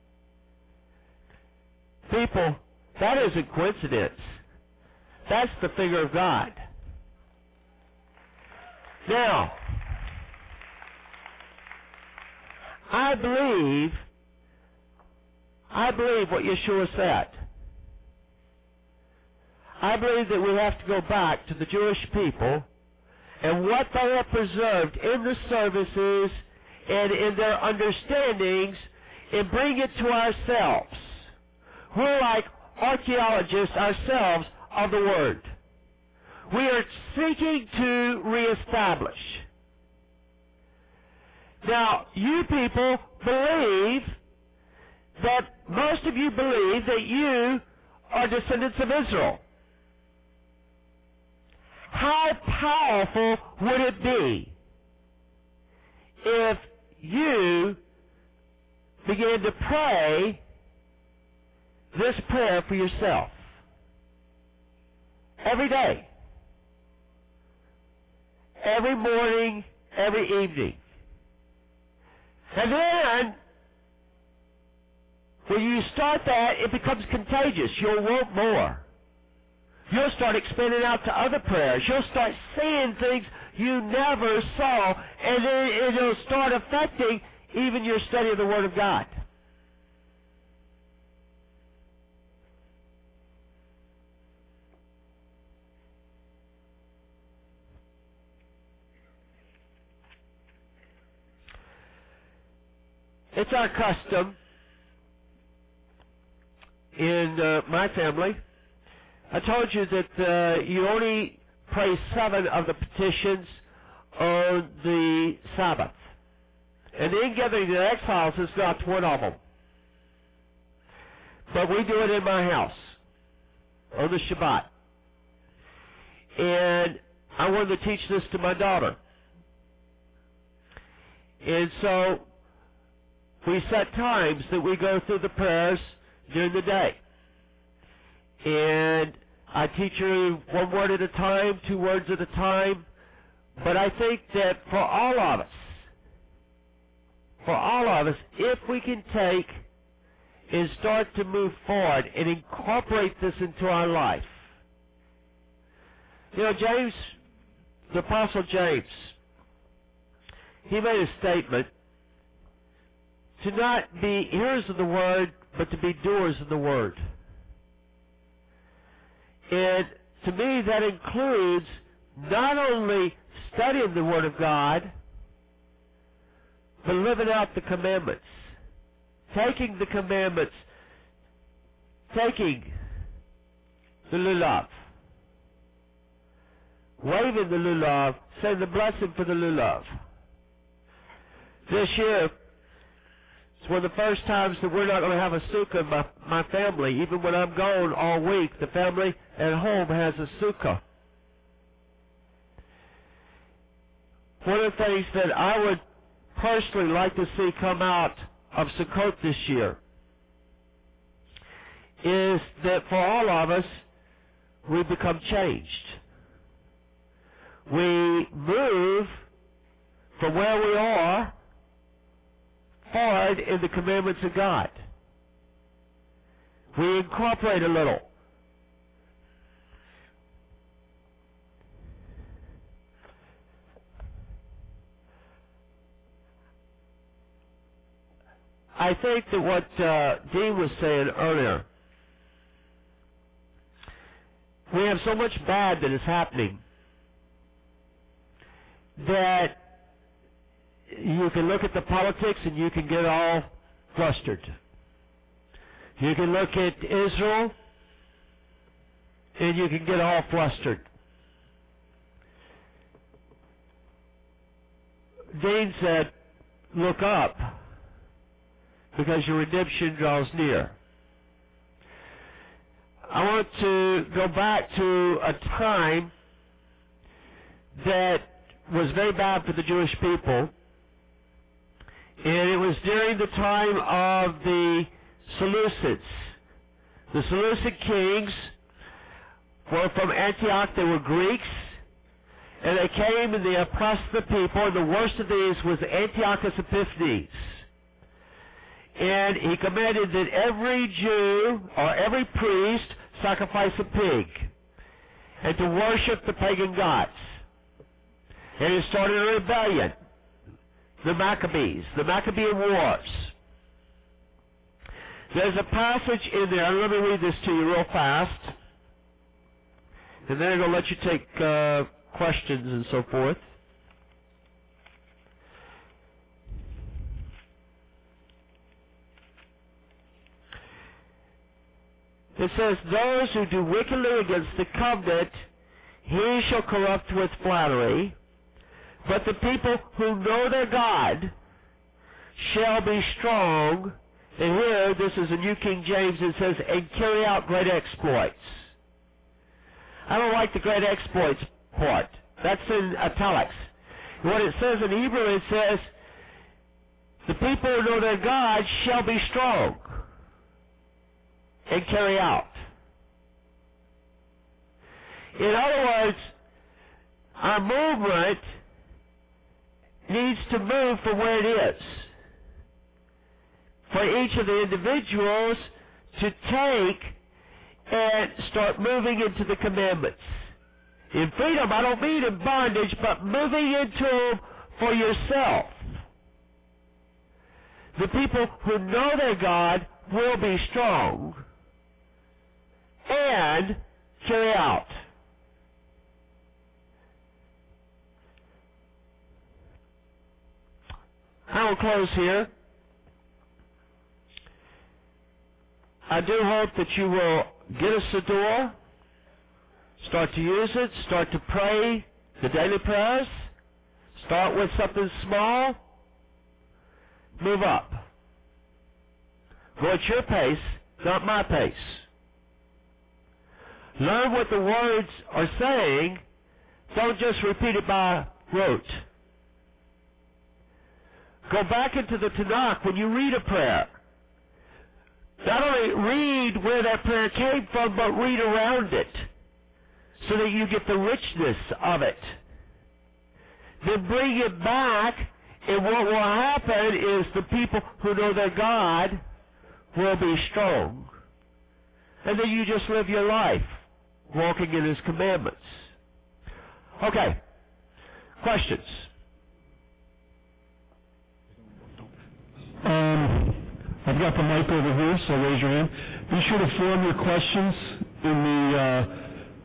People, that isn't coincidence. That's the finger of God. Now, I believe, I believe what Yeshua said. I believe that we have to go back to the Jewish people and what they have preserved in the services and in their understandings and bring it to ourselves. We're like archaeologists ourselves of the Word. We are seeking to reestablish. Now, you people believe that, most of you believe that you are descendants of Israel. How powerful would it be if you began to pray this prayer for yourself every day, every morning, every evening? And then, when you start that, it becomes contagious. You'll want more. You'll start expanding out to other prayers. You'll start seeing things you never saw, and then it'll start affecting even your study of the Word of God. It's our custom in uh, my family. I told you that uh, you only pray seven of the petitions on the Sabbath. And the ingathering the exiles is not one of them. But we do it in my house on the Shabbat. And I wanted to teach this to my daughter. And so we set times that we go through the prayers during the day. And I teach her one word at a time, two words at a time. But I think that for all of us, for all of us, if we can take and start to move forward and incorporate this into our life. You know, James, the Apostle James, he made a statement to not be hearers of the word, but to be doers of the word. And to me, that includes not only studying the Word of God, but living out the commandments. Taking the commandments. Taking the lulav. Waving the lulav. Saying the blessing for the lulav. This year, it's one of the first times that we're not going to have a sukkah in my, my family. Even when I'm gone all week, the family at home has a sukkah. One of the things that I would personally like to see come out of Sukkot this year is that for all of us, we become changed. We move from where we are forward in the commandments of God. We incorporate a little. I think that what uh, Dean was saying earlier, we have so much bad that is happening that you can look at the politics and you can get all flustered. You can look at Israel and you can get all flustered. Dean said, look up, because your redemption draws near. I want to go back to a time that was very bad for the Jewish people, and it was during the time of the Seleucids. The Seleucid kings were from Antioch. They were Greeks, and they came and they oppressed the people, and the worst of these was Antiochus Epiphanes. And he commanded that every Jew or every priest sacrifice a pig and to worship the pagan gods. And he started a rebellion, the Maccabees, the Maccabean Wars. There's a passage in there, let me read this to you real fast, and then I'm going to let you take uh, questions and so forth. It says, those who do wickedly against the covenant, he shall corrupt with flattery. But the people who know their God shall be strong. And here, this is a New King James, it says, and carry out great exploits. I don't like the great exploits part. That's in italics. What it says in Hebrew, it says, the people who know their God shall be strong and carry out. In other words, our movement needs to move from where it is. For each of the individuals to take and start moving into the commandments. In freedom, I don't mean in bondage, but moving into them for yourself. The people who know their God will be strong and carry out. I will close here. I do hope that you will get a Siddur, start to use it, start to pray the daily prayers, start with something small, move up. Go at your pace, not my pace. Learn what the words are saying, don't just repeat it by rote. Go back into the Tanakh when you read a prayer. Not only read where that prayer came from, but read around it so that you get the richness of it. Then bring it back, and what will happen is the people who know their God will be strong. And then you just live your life walking in His commandments. Okay. Questions? Um... I've got the mic over here, so raise your hand. Be sure to form your questions in the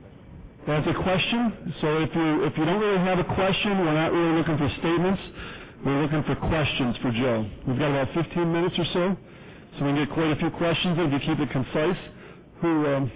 uh, as a question. So if you if you don't really have a question, we're not really looking for statements. we're looking for questions for Joe. We've got about fifteen minutes or so, so we can get quite a few questions in if you keep it concise. Who, um,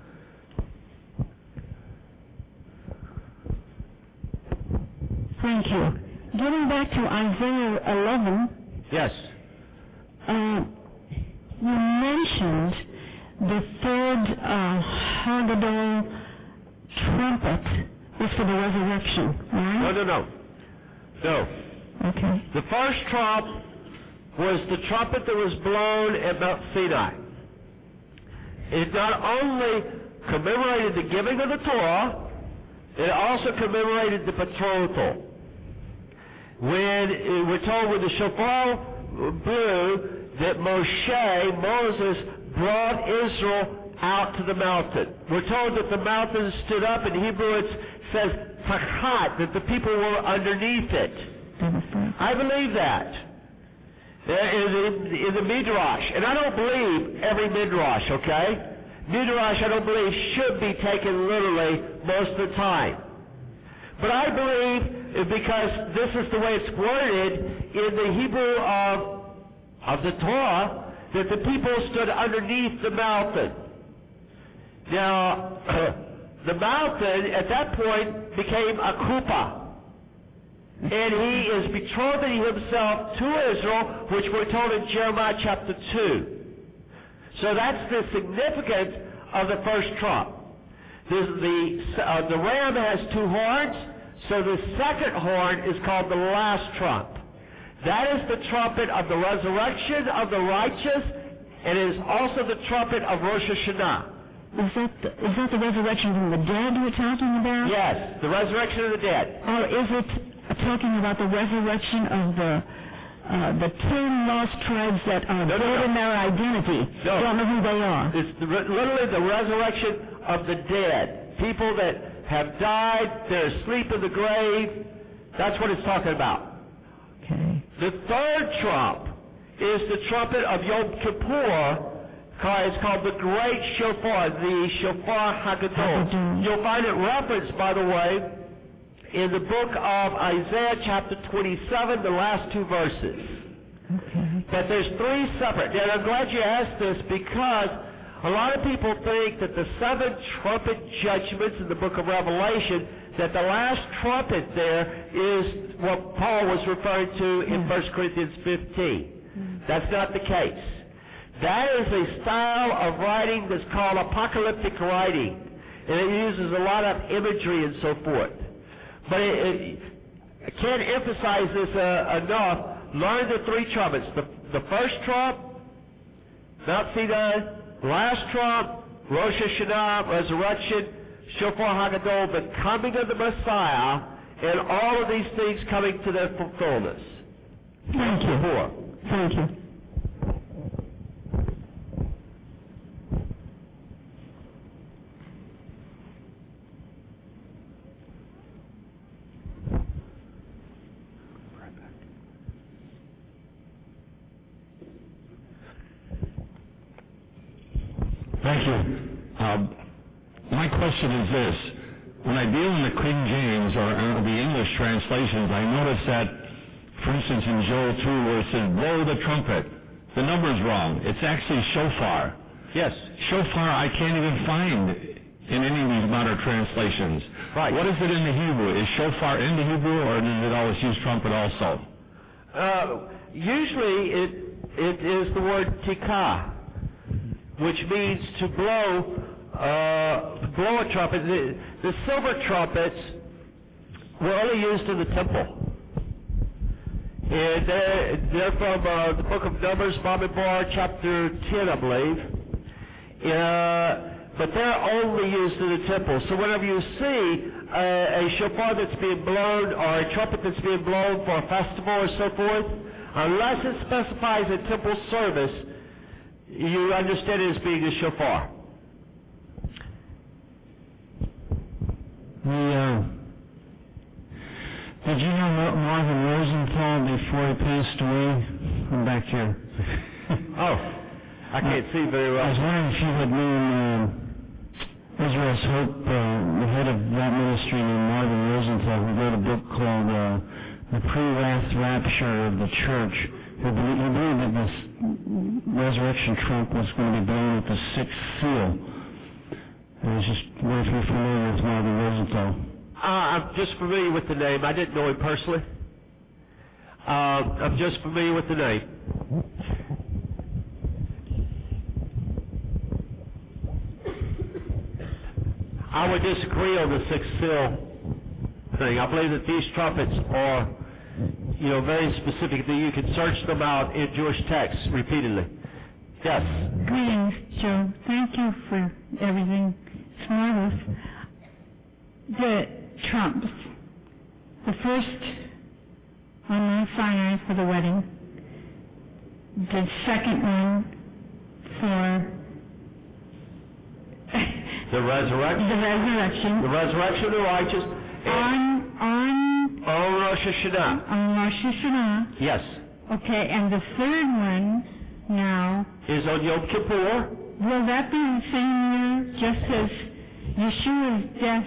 Thank you. Getting back to Isaiah eleven. Yes. Uh, you mentioned the third uh, Haggadah trumpet is for the resurrection, right? No, no, no. No. Okay. The first trump was the trumpet that was blown at Mount Sinai. It not only commemorated the giving of the Torah, it also commemorated the betrothal. When it, we're told when the shofar blew that Moshe, Moses, brought Israel out to the mountain. We're told that the mountain stood up. In Hebrew it says tachat, that the people were underneath it. I believe that. In, in, in the Midrash, and I don't believe every Midrash, okay? Midrash, I don't believe, should be taken literally most of the time. But I believe, because this is the way it's worded in the Hebrew of, of the Torah, that the people stood underneath the mountain. Now, the mountain at that point became a kuppah. And he is betrothing himself to Israel, which we're told in Jeremiah chapter two. So that's the significance of the first trump. The, the, uh, the ram has two horns, so the second horn is called the last trump. That is the trumpet of the resurrection of the righteous, and it is also the trumpet of Rosh Hashanah. Is that the, is that the resurrection from the dead you're talking about? Yes, the resurrection of the dead. Or is it talking about the resurrection of the uh, the ten lost tribes that are no, dead no, no. in their identity? No. Don't know who they are. It's the, literally the resurrection of the dead. People that have died, they're asleep in the grave. That's what it's talking about. Okay. The third trump is the trumpet of Yom Kippur. It's called the Great Shofar, the Shofar Haggadah. You'll find it referenced, by the way, in the book of Isaiah chapter twenty-seven, the last two verses. Okay. But there's three separate. And I'm glad you asked this because a lot of people think that the seven trumpet judgments in the book of Revelation, that the last trumpet there is what Paul was referring to in First Corinthians fifteen. That's not the case. That is a style of writing that's called apocalyptic writing. And it uses a lot of imagery and so forth. But it, it, I can't emphasize this uh, enough. Learn the three trumpets. The, the first trump, Mount Sinai. Last trump, Rosh Hashanah, resurrection, Shofar Haggadah, the coming of the Messiah, and all of these things coming to their fulfillment. Thank you. Four. Thank you. Thank you. Uh, my question is this. When I deal in the King James or uh, the English translations, I notice that, for instance, in Joel two, where it says, blow the trumpet, the number's wrong. It's actually shofar. Yes. Shofar I can't even find in any of these modern translations. Right. What is it in the Hebrew? Is shofar in the Hebrew, or does it always use trumpet also? Uh, usually it it is the word tikah, which means to blow uh, blow a trumpet. The, the silver trumpets were only used in the temple. And they're, they're from uh, the book of Numbers, Bamidbar, chapter ten, I believe. Uh, but they're only used in the temple. So whenever you see uh, a shofar that's being blown or a trumpet that's being blown for a festival or so forth, unless it specifies a temple service, you understand it as being a shofar. The, uh, did you know Marvin Rosenthal before he passed away? I'm back here. Oh, I can't uh, see very well. I was wondering if you had known uh, Israel's Hope, uh, the head of that ministry named Marvin Rosenthal, who wrote a book called uh, the pre-wrath rapture of the church, who believed, who believed that this resurrection trump was going to be blown with the sixth seal. I was just wondering if you're familiar with Marvin Rosenthal. Uh, I'm just familiar with the name. I didn't know him personally. Uh, I'm just familiar with the name. I would disagree on the sixth seal thing. I believe that these trumpets are, you know, very specific, that you can search them out in Jewish texts repeatedly. Yes? Greetings, Joe. Thank you for everything. It's marvelous. The trumps. The first on Mount Sinai for the wedding. The second one for The resurrection. the resurrection. The resurrection of the righteous. On, on, On Rosh Hashanah. on Rosh Hashanah. Yes. Okay, and the third one now, Is on Yom Kippur. will that be the same year, just as Yeshua's death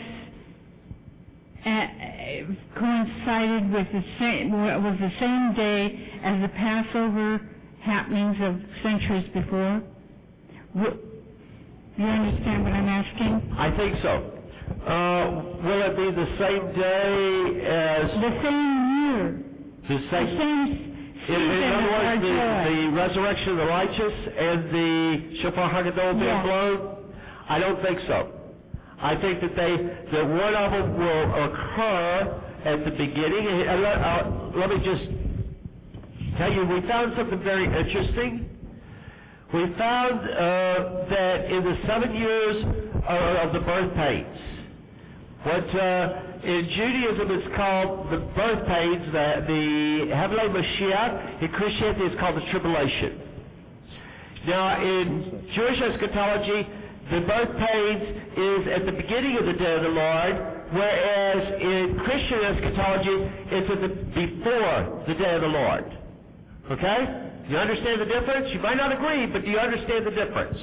uh, coincided with the same, was the same day as the Passover happenings of centuries before? Will, you understand what I'm asking? I think so. Uh, will it be the same day as The same year. the The same? same In, in season other of our words, the, joy. the resurrection of the righteous and the Shofar HaGadol being Yeah. blown? I don't think so. I think that they that one of them will occur at the beginning. And let, uh, let me just tell you, we found something very interesting. We found uh, that in the seven years uh, of the birth pains, what uh, in Judaism is called the birth pains, the, the Havlei Mashiach, in Christianity it's called the tribulation. Now in Jewish eschatology, the birth pains is at the beginning of the day of the Lord, whereas in Christian eschatology, it's at the, before the day of the Lord. Okay? You understand the difference? You might not agree, but do you understand the difference?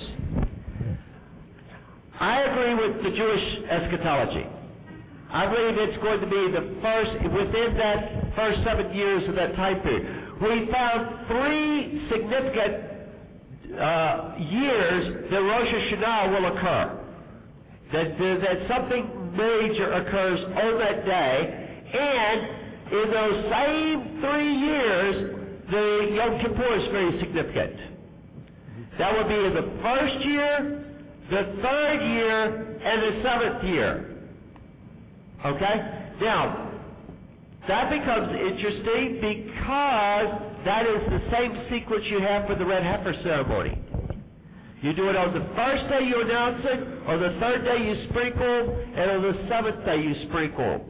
I agree with the Jewish eschatology. I believe it's going to be the first, within that first seven years of that time period. We found three significant uh, years that Rosh Hashanah will occur. That, uh, that something major occurs on that day, and in those same three years, the Yom Kippur is very significant. That would be in the first year, the third year, and the seventh year. Okay? Now, that becomes interesting because that is the same sequence you have for the red heifer ceremony. You do it on the first day you announce it, on the third day you sprinkle, and on the seventh day you sprinkle.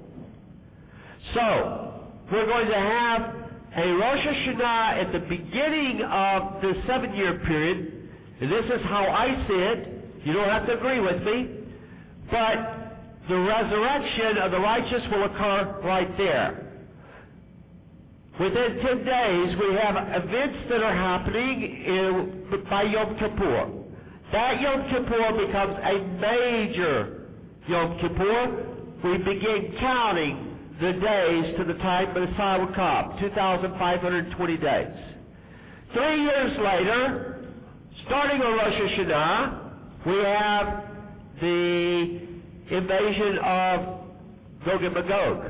So, we're going to have a Rosh Hashanah at the beginning of the seven-year period, and this is how I see it. You don't have to agree with me, but the resurrection of the righteous will occur right there. Within ten days, we have events that are happening in, by Yom Kippur. That Yom Kippur becomes a major Yom Kippur. We begin counting the days to the time Messiah will come, two thousand five hundred twenty days. Three years later, starting on Rosh Hashanah, we have the invasion of Gog and Magog.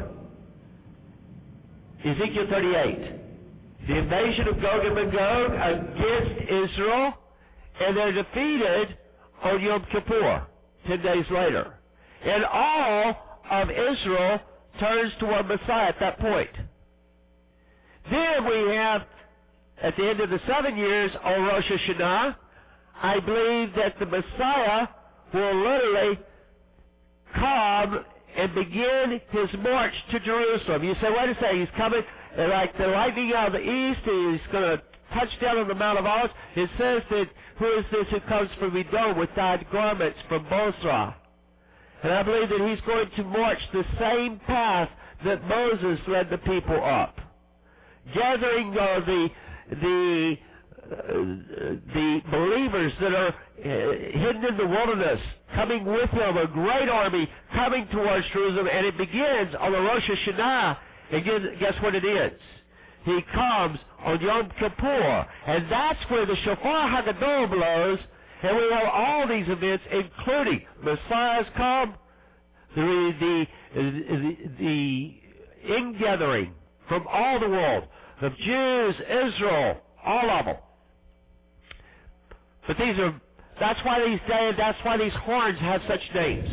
Ezekiel thirty-eight. The invasion of Gog and Magog against Israel, and they're defeated on Yom Kippur, ten days later. And all of Israel turns toward Messiah at that point. Then we have, at the end of the seven years on Rosh Hashanah, I believe that the Messiah will literally come and begin his march to Jerusalem. You say, wait a second, he's coming like the lightning out of the east, and he's going to touch down on the Mount of Olives. It says that, who is this who comes from Edom with dyed garments from Bozrah? And I believe that he's going to march the same path that Moses led the people up, gathering uh, the the uh, the believers that are uh, hidden in the wilderness, coming with him, a great army coming towards Jerusalem, and it begins on the Rosh Hashanah, And guess, guess what it is? He comes on Yom Kippur, and that's where the Shofar HaGadol blows, and we have all these events, including Messiah's come, the, the, the, the ingathering from all the world, of Jews, Israel, all of them. But these are, that's why these days, that's why these horns have such names.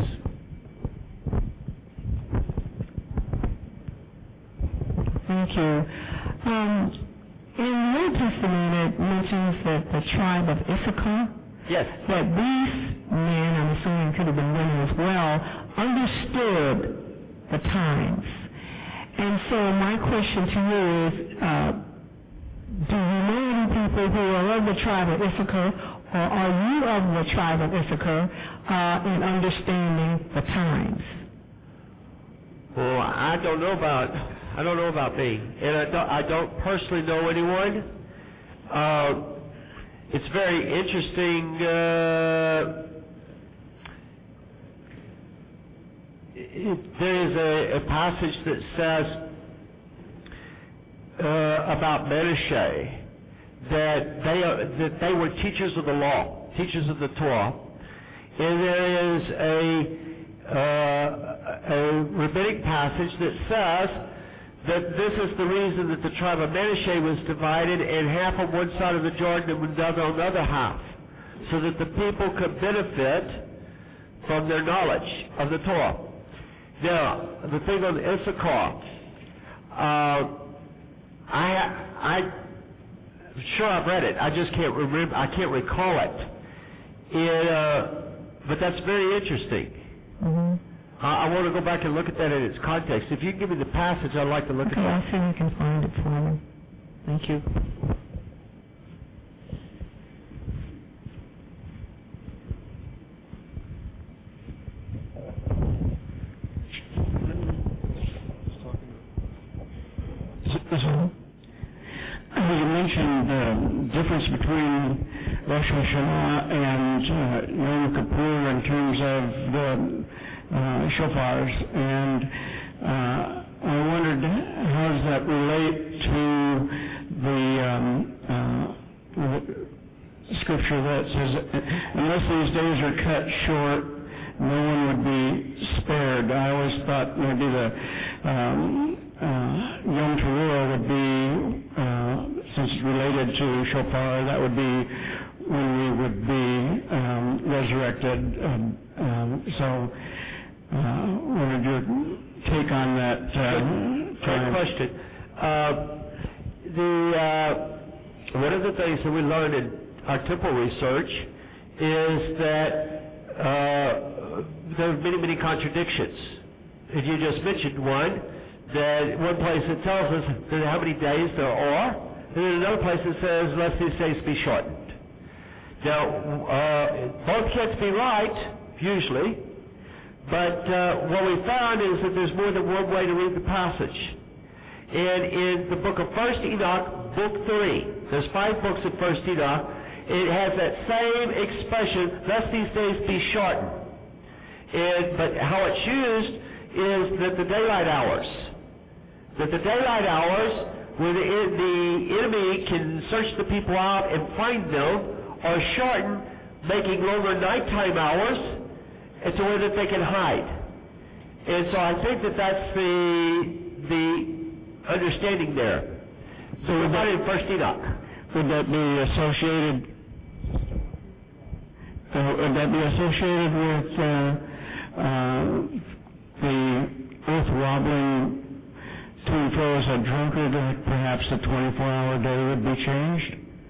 Thank you. Um, in the New Testament, it mentions that the tribe of Issachar, yes, that these men, I'm assuming could have been women as well, understood the times. And so my question to you is, uh, do you know any people who are of the tribe of Issachar, or are you of the tribe of Issachar uh, in understanding the times? Well, I don't know about I don't know about me, and I don't, I don't personally know anyone. Uh, it's very interesting. Uh, it, there is a, a passage that says uh, about Manasseh that they are, that they were teachers of the law, teachers of the Torah, and there is a uh, a rabbinic passage that says that this is the reason that the tribe of Manasseh was divided, and half on one side of the Jordan and another on the other half, so that the people could benefit from their knowledge of the Torah. Now, the thing on Issachar, uh, I, I, sure I've read it. I just can't remember. I can't recall it. it uh, but that's very interesting. Mm-hmm. I want to go back and look at that in its context. If you can give me the passage, I'd like to look okay, at that. I'll see if I can find it for you. Thank you. You mentioned the difference between Rosh Hashanah and uh, Yom Kippur in terms of the Uh, shofars, and uh, I wondered how does that relate to the, um, uh, the scripture that says, unless these days are cut short, no one would be spared. I always thought maybe the um, uh, Yom Teruah would be, uh, since it's related to shofar, that would be when we would be um, resurrected. Um, um, so Uh, what would your take on that? Uh, Great question. Uh, the uh, one of the things that we learned in our temple research is that uh, there are many, many contradictions. And you just mentioned one. That one place it tells us that how many days there are, and in another place it says, "Let these days be shortened." Now, uh, both can't be right usually. But uh, what we found is that there's more than one way to read the passage. And in the book of First Enoch, book three, there's five books of First Enoch, it has that same expression, lest these days be shortened. And, but how it's used is that the daylight hours, that the daylight hours where the, the enemy can search the people out and find them are shortened, making longer nighttime hours, it's a way that they can hide. And so I think that that's the the understanding there. So we're not in First Enoch. Would that be associated? Uh, would that be associated with uh, uh, the earth wobbling to and fro as a drunkard? That perhaps the twenty-four hour day would be changed.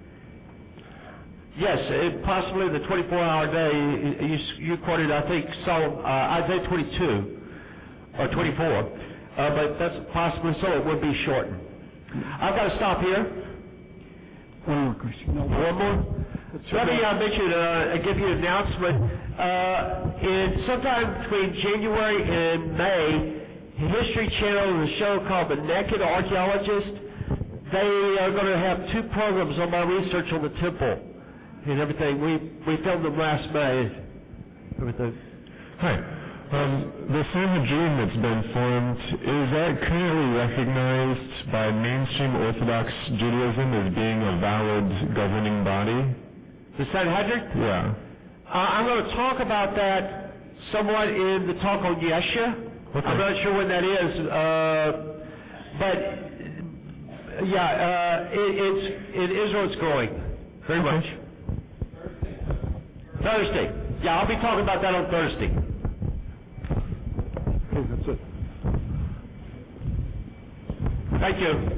Yes, it, possibly the twenty-four hour day. You, you quoted, I think, so uh, Isaiah twenty-two or twenty-four, uh, but that's possibly so. It would be shortened. I've got to stop here. One more question. No, One more. Let me uh, mention, uh, give you an announcement. Uh, in sometime between January and May, History Channel has a show called The Naked Archaeologist. They are going to have two programs on my research on the temple and everything. We we filmed them last May. Everything. Hi. Um, the Sanhedrin that's been formed, is that currently recognized by mainstream Orthodox Judaism as being a valid governing body? The Sanhedrin? Yeah. Uh, I'm going to talk about that somewhat in the talk on Yeshua. Okay. I'm not sure when that is, uh, but yeah, uh, it, it's in Israel. It's growing very Okay. much. Thursday. Yeah, I'll be talking about that on Thursday. Okay, that's it. Thank you.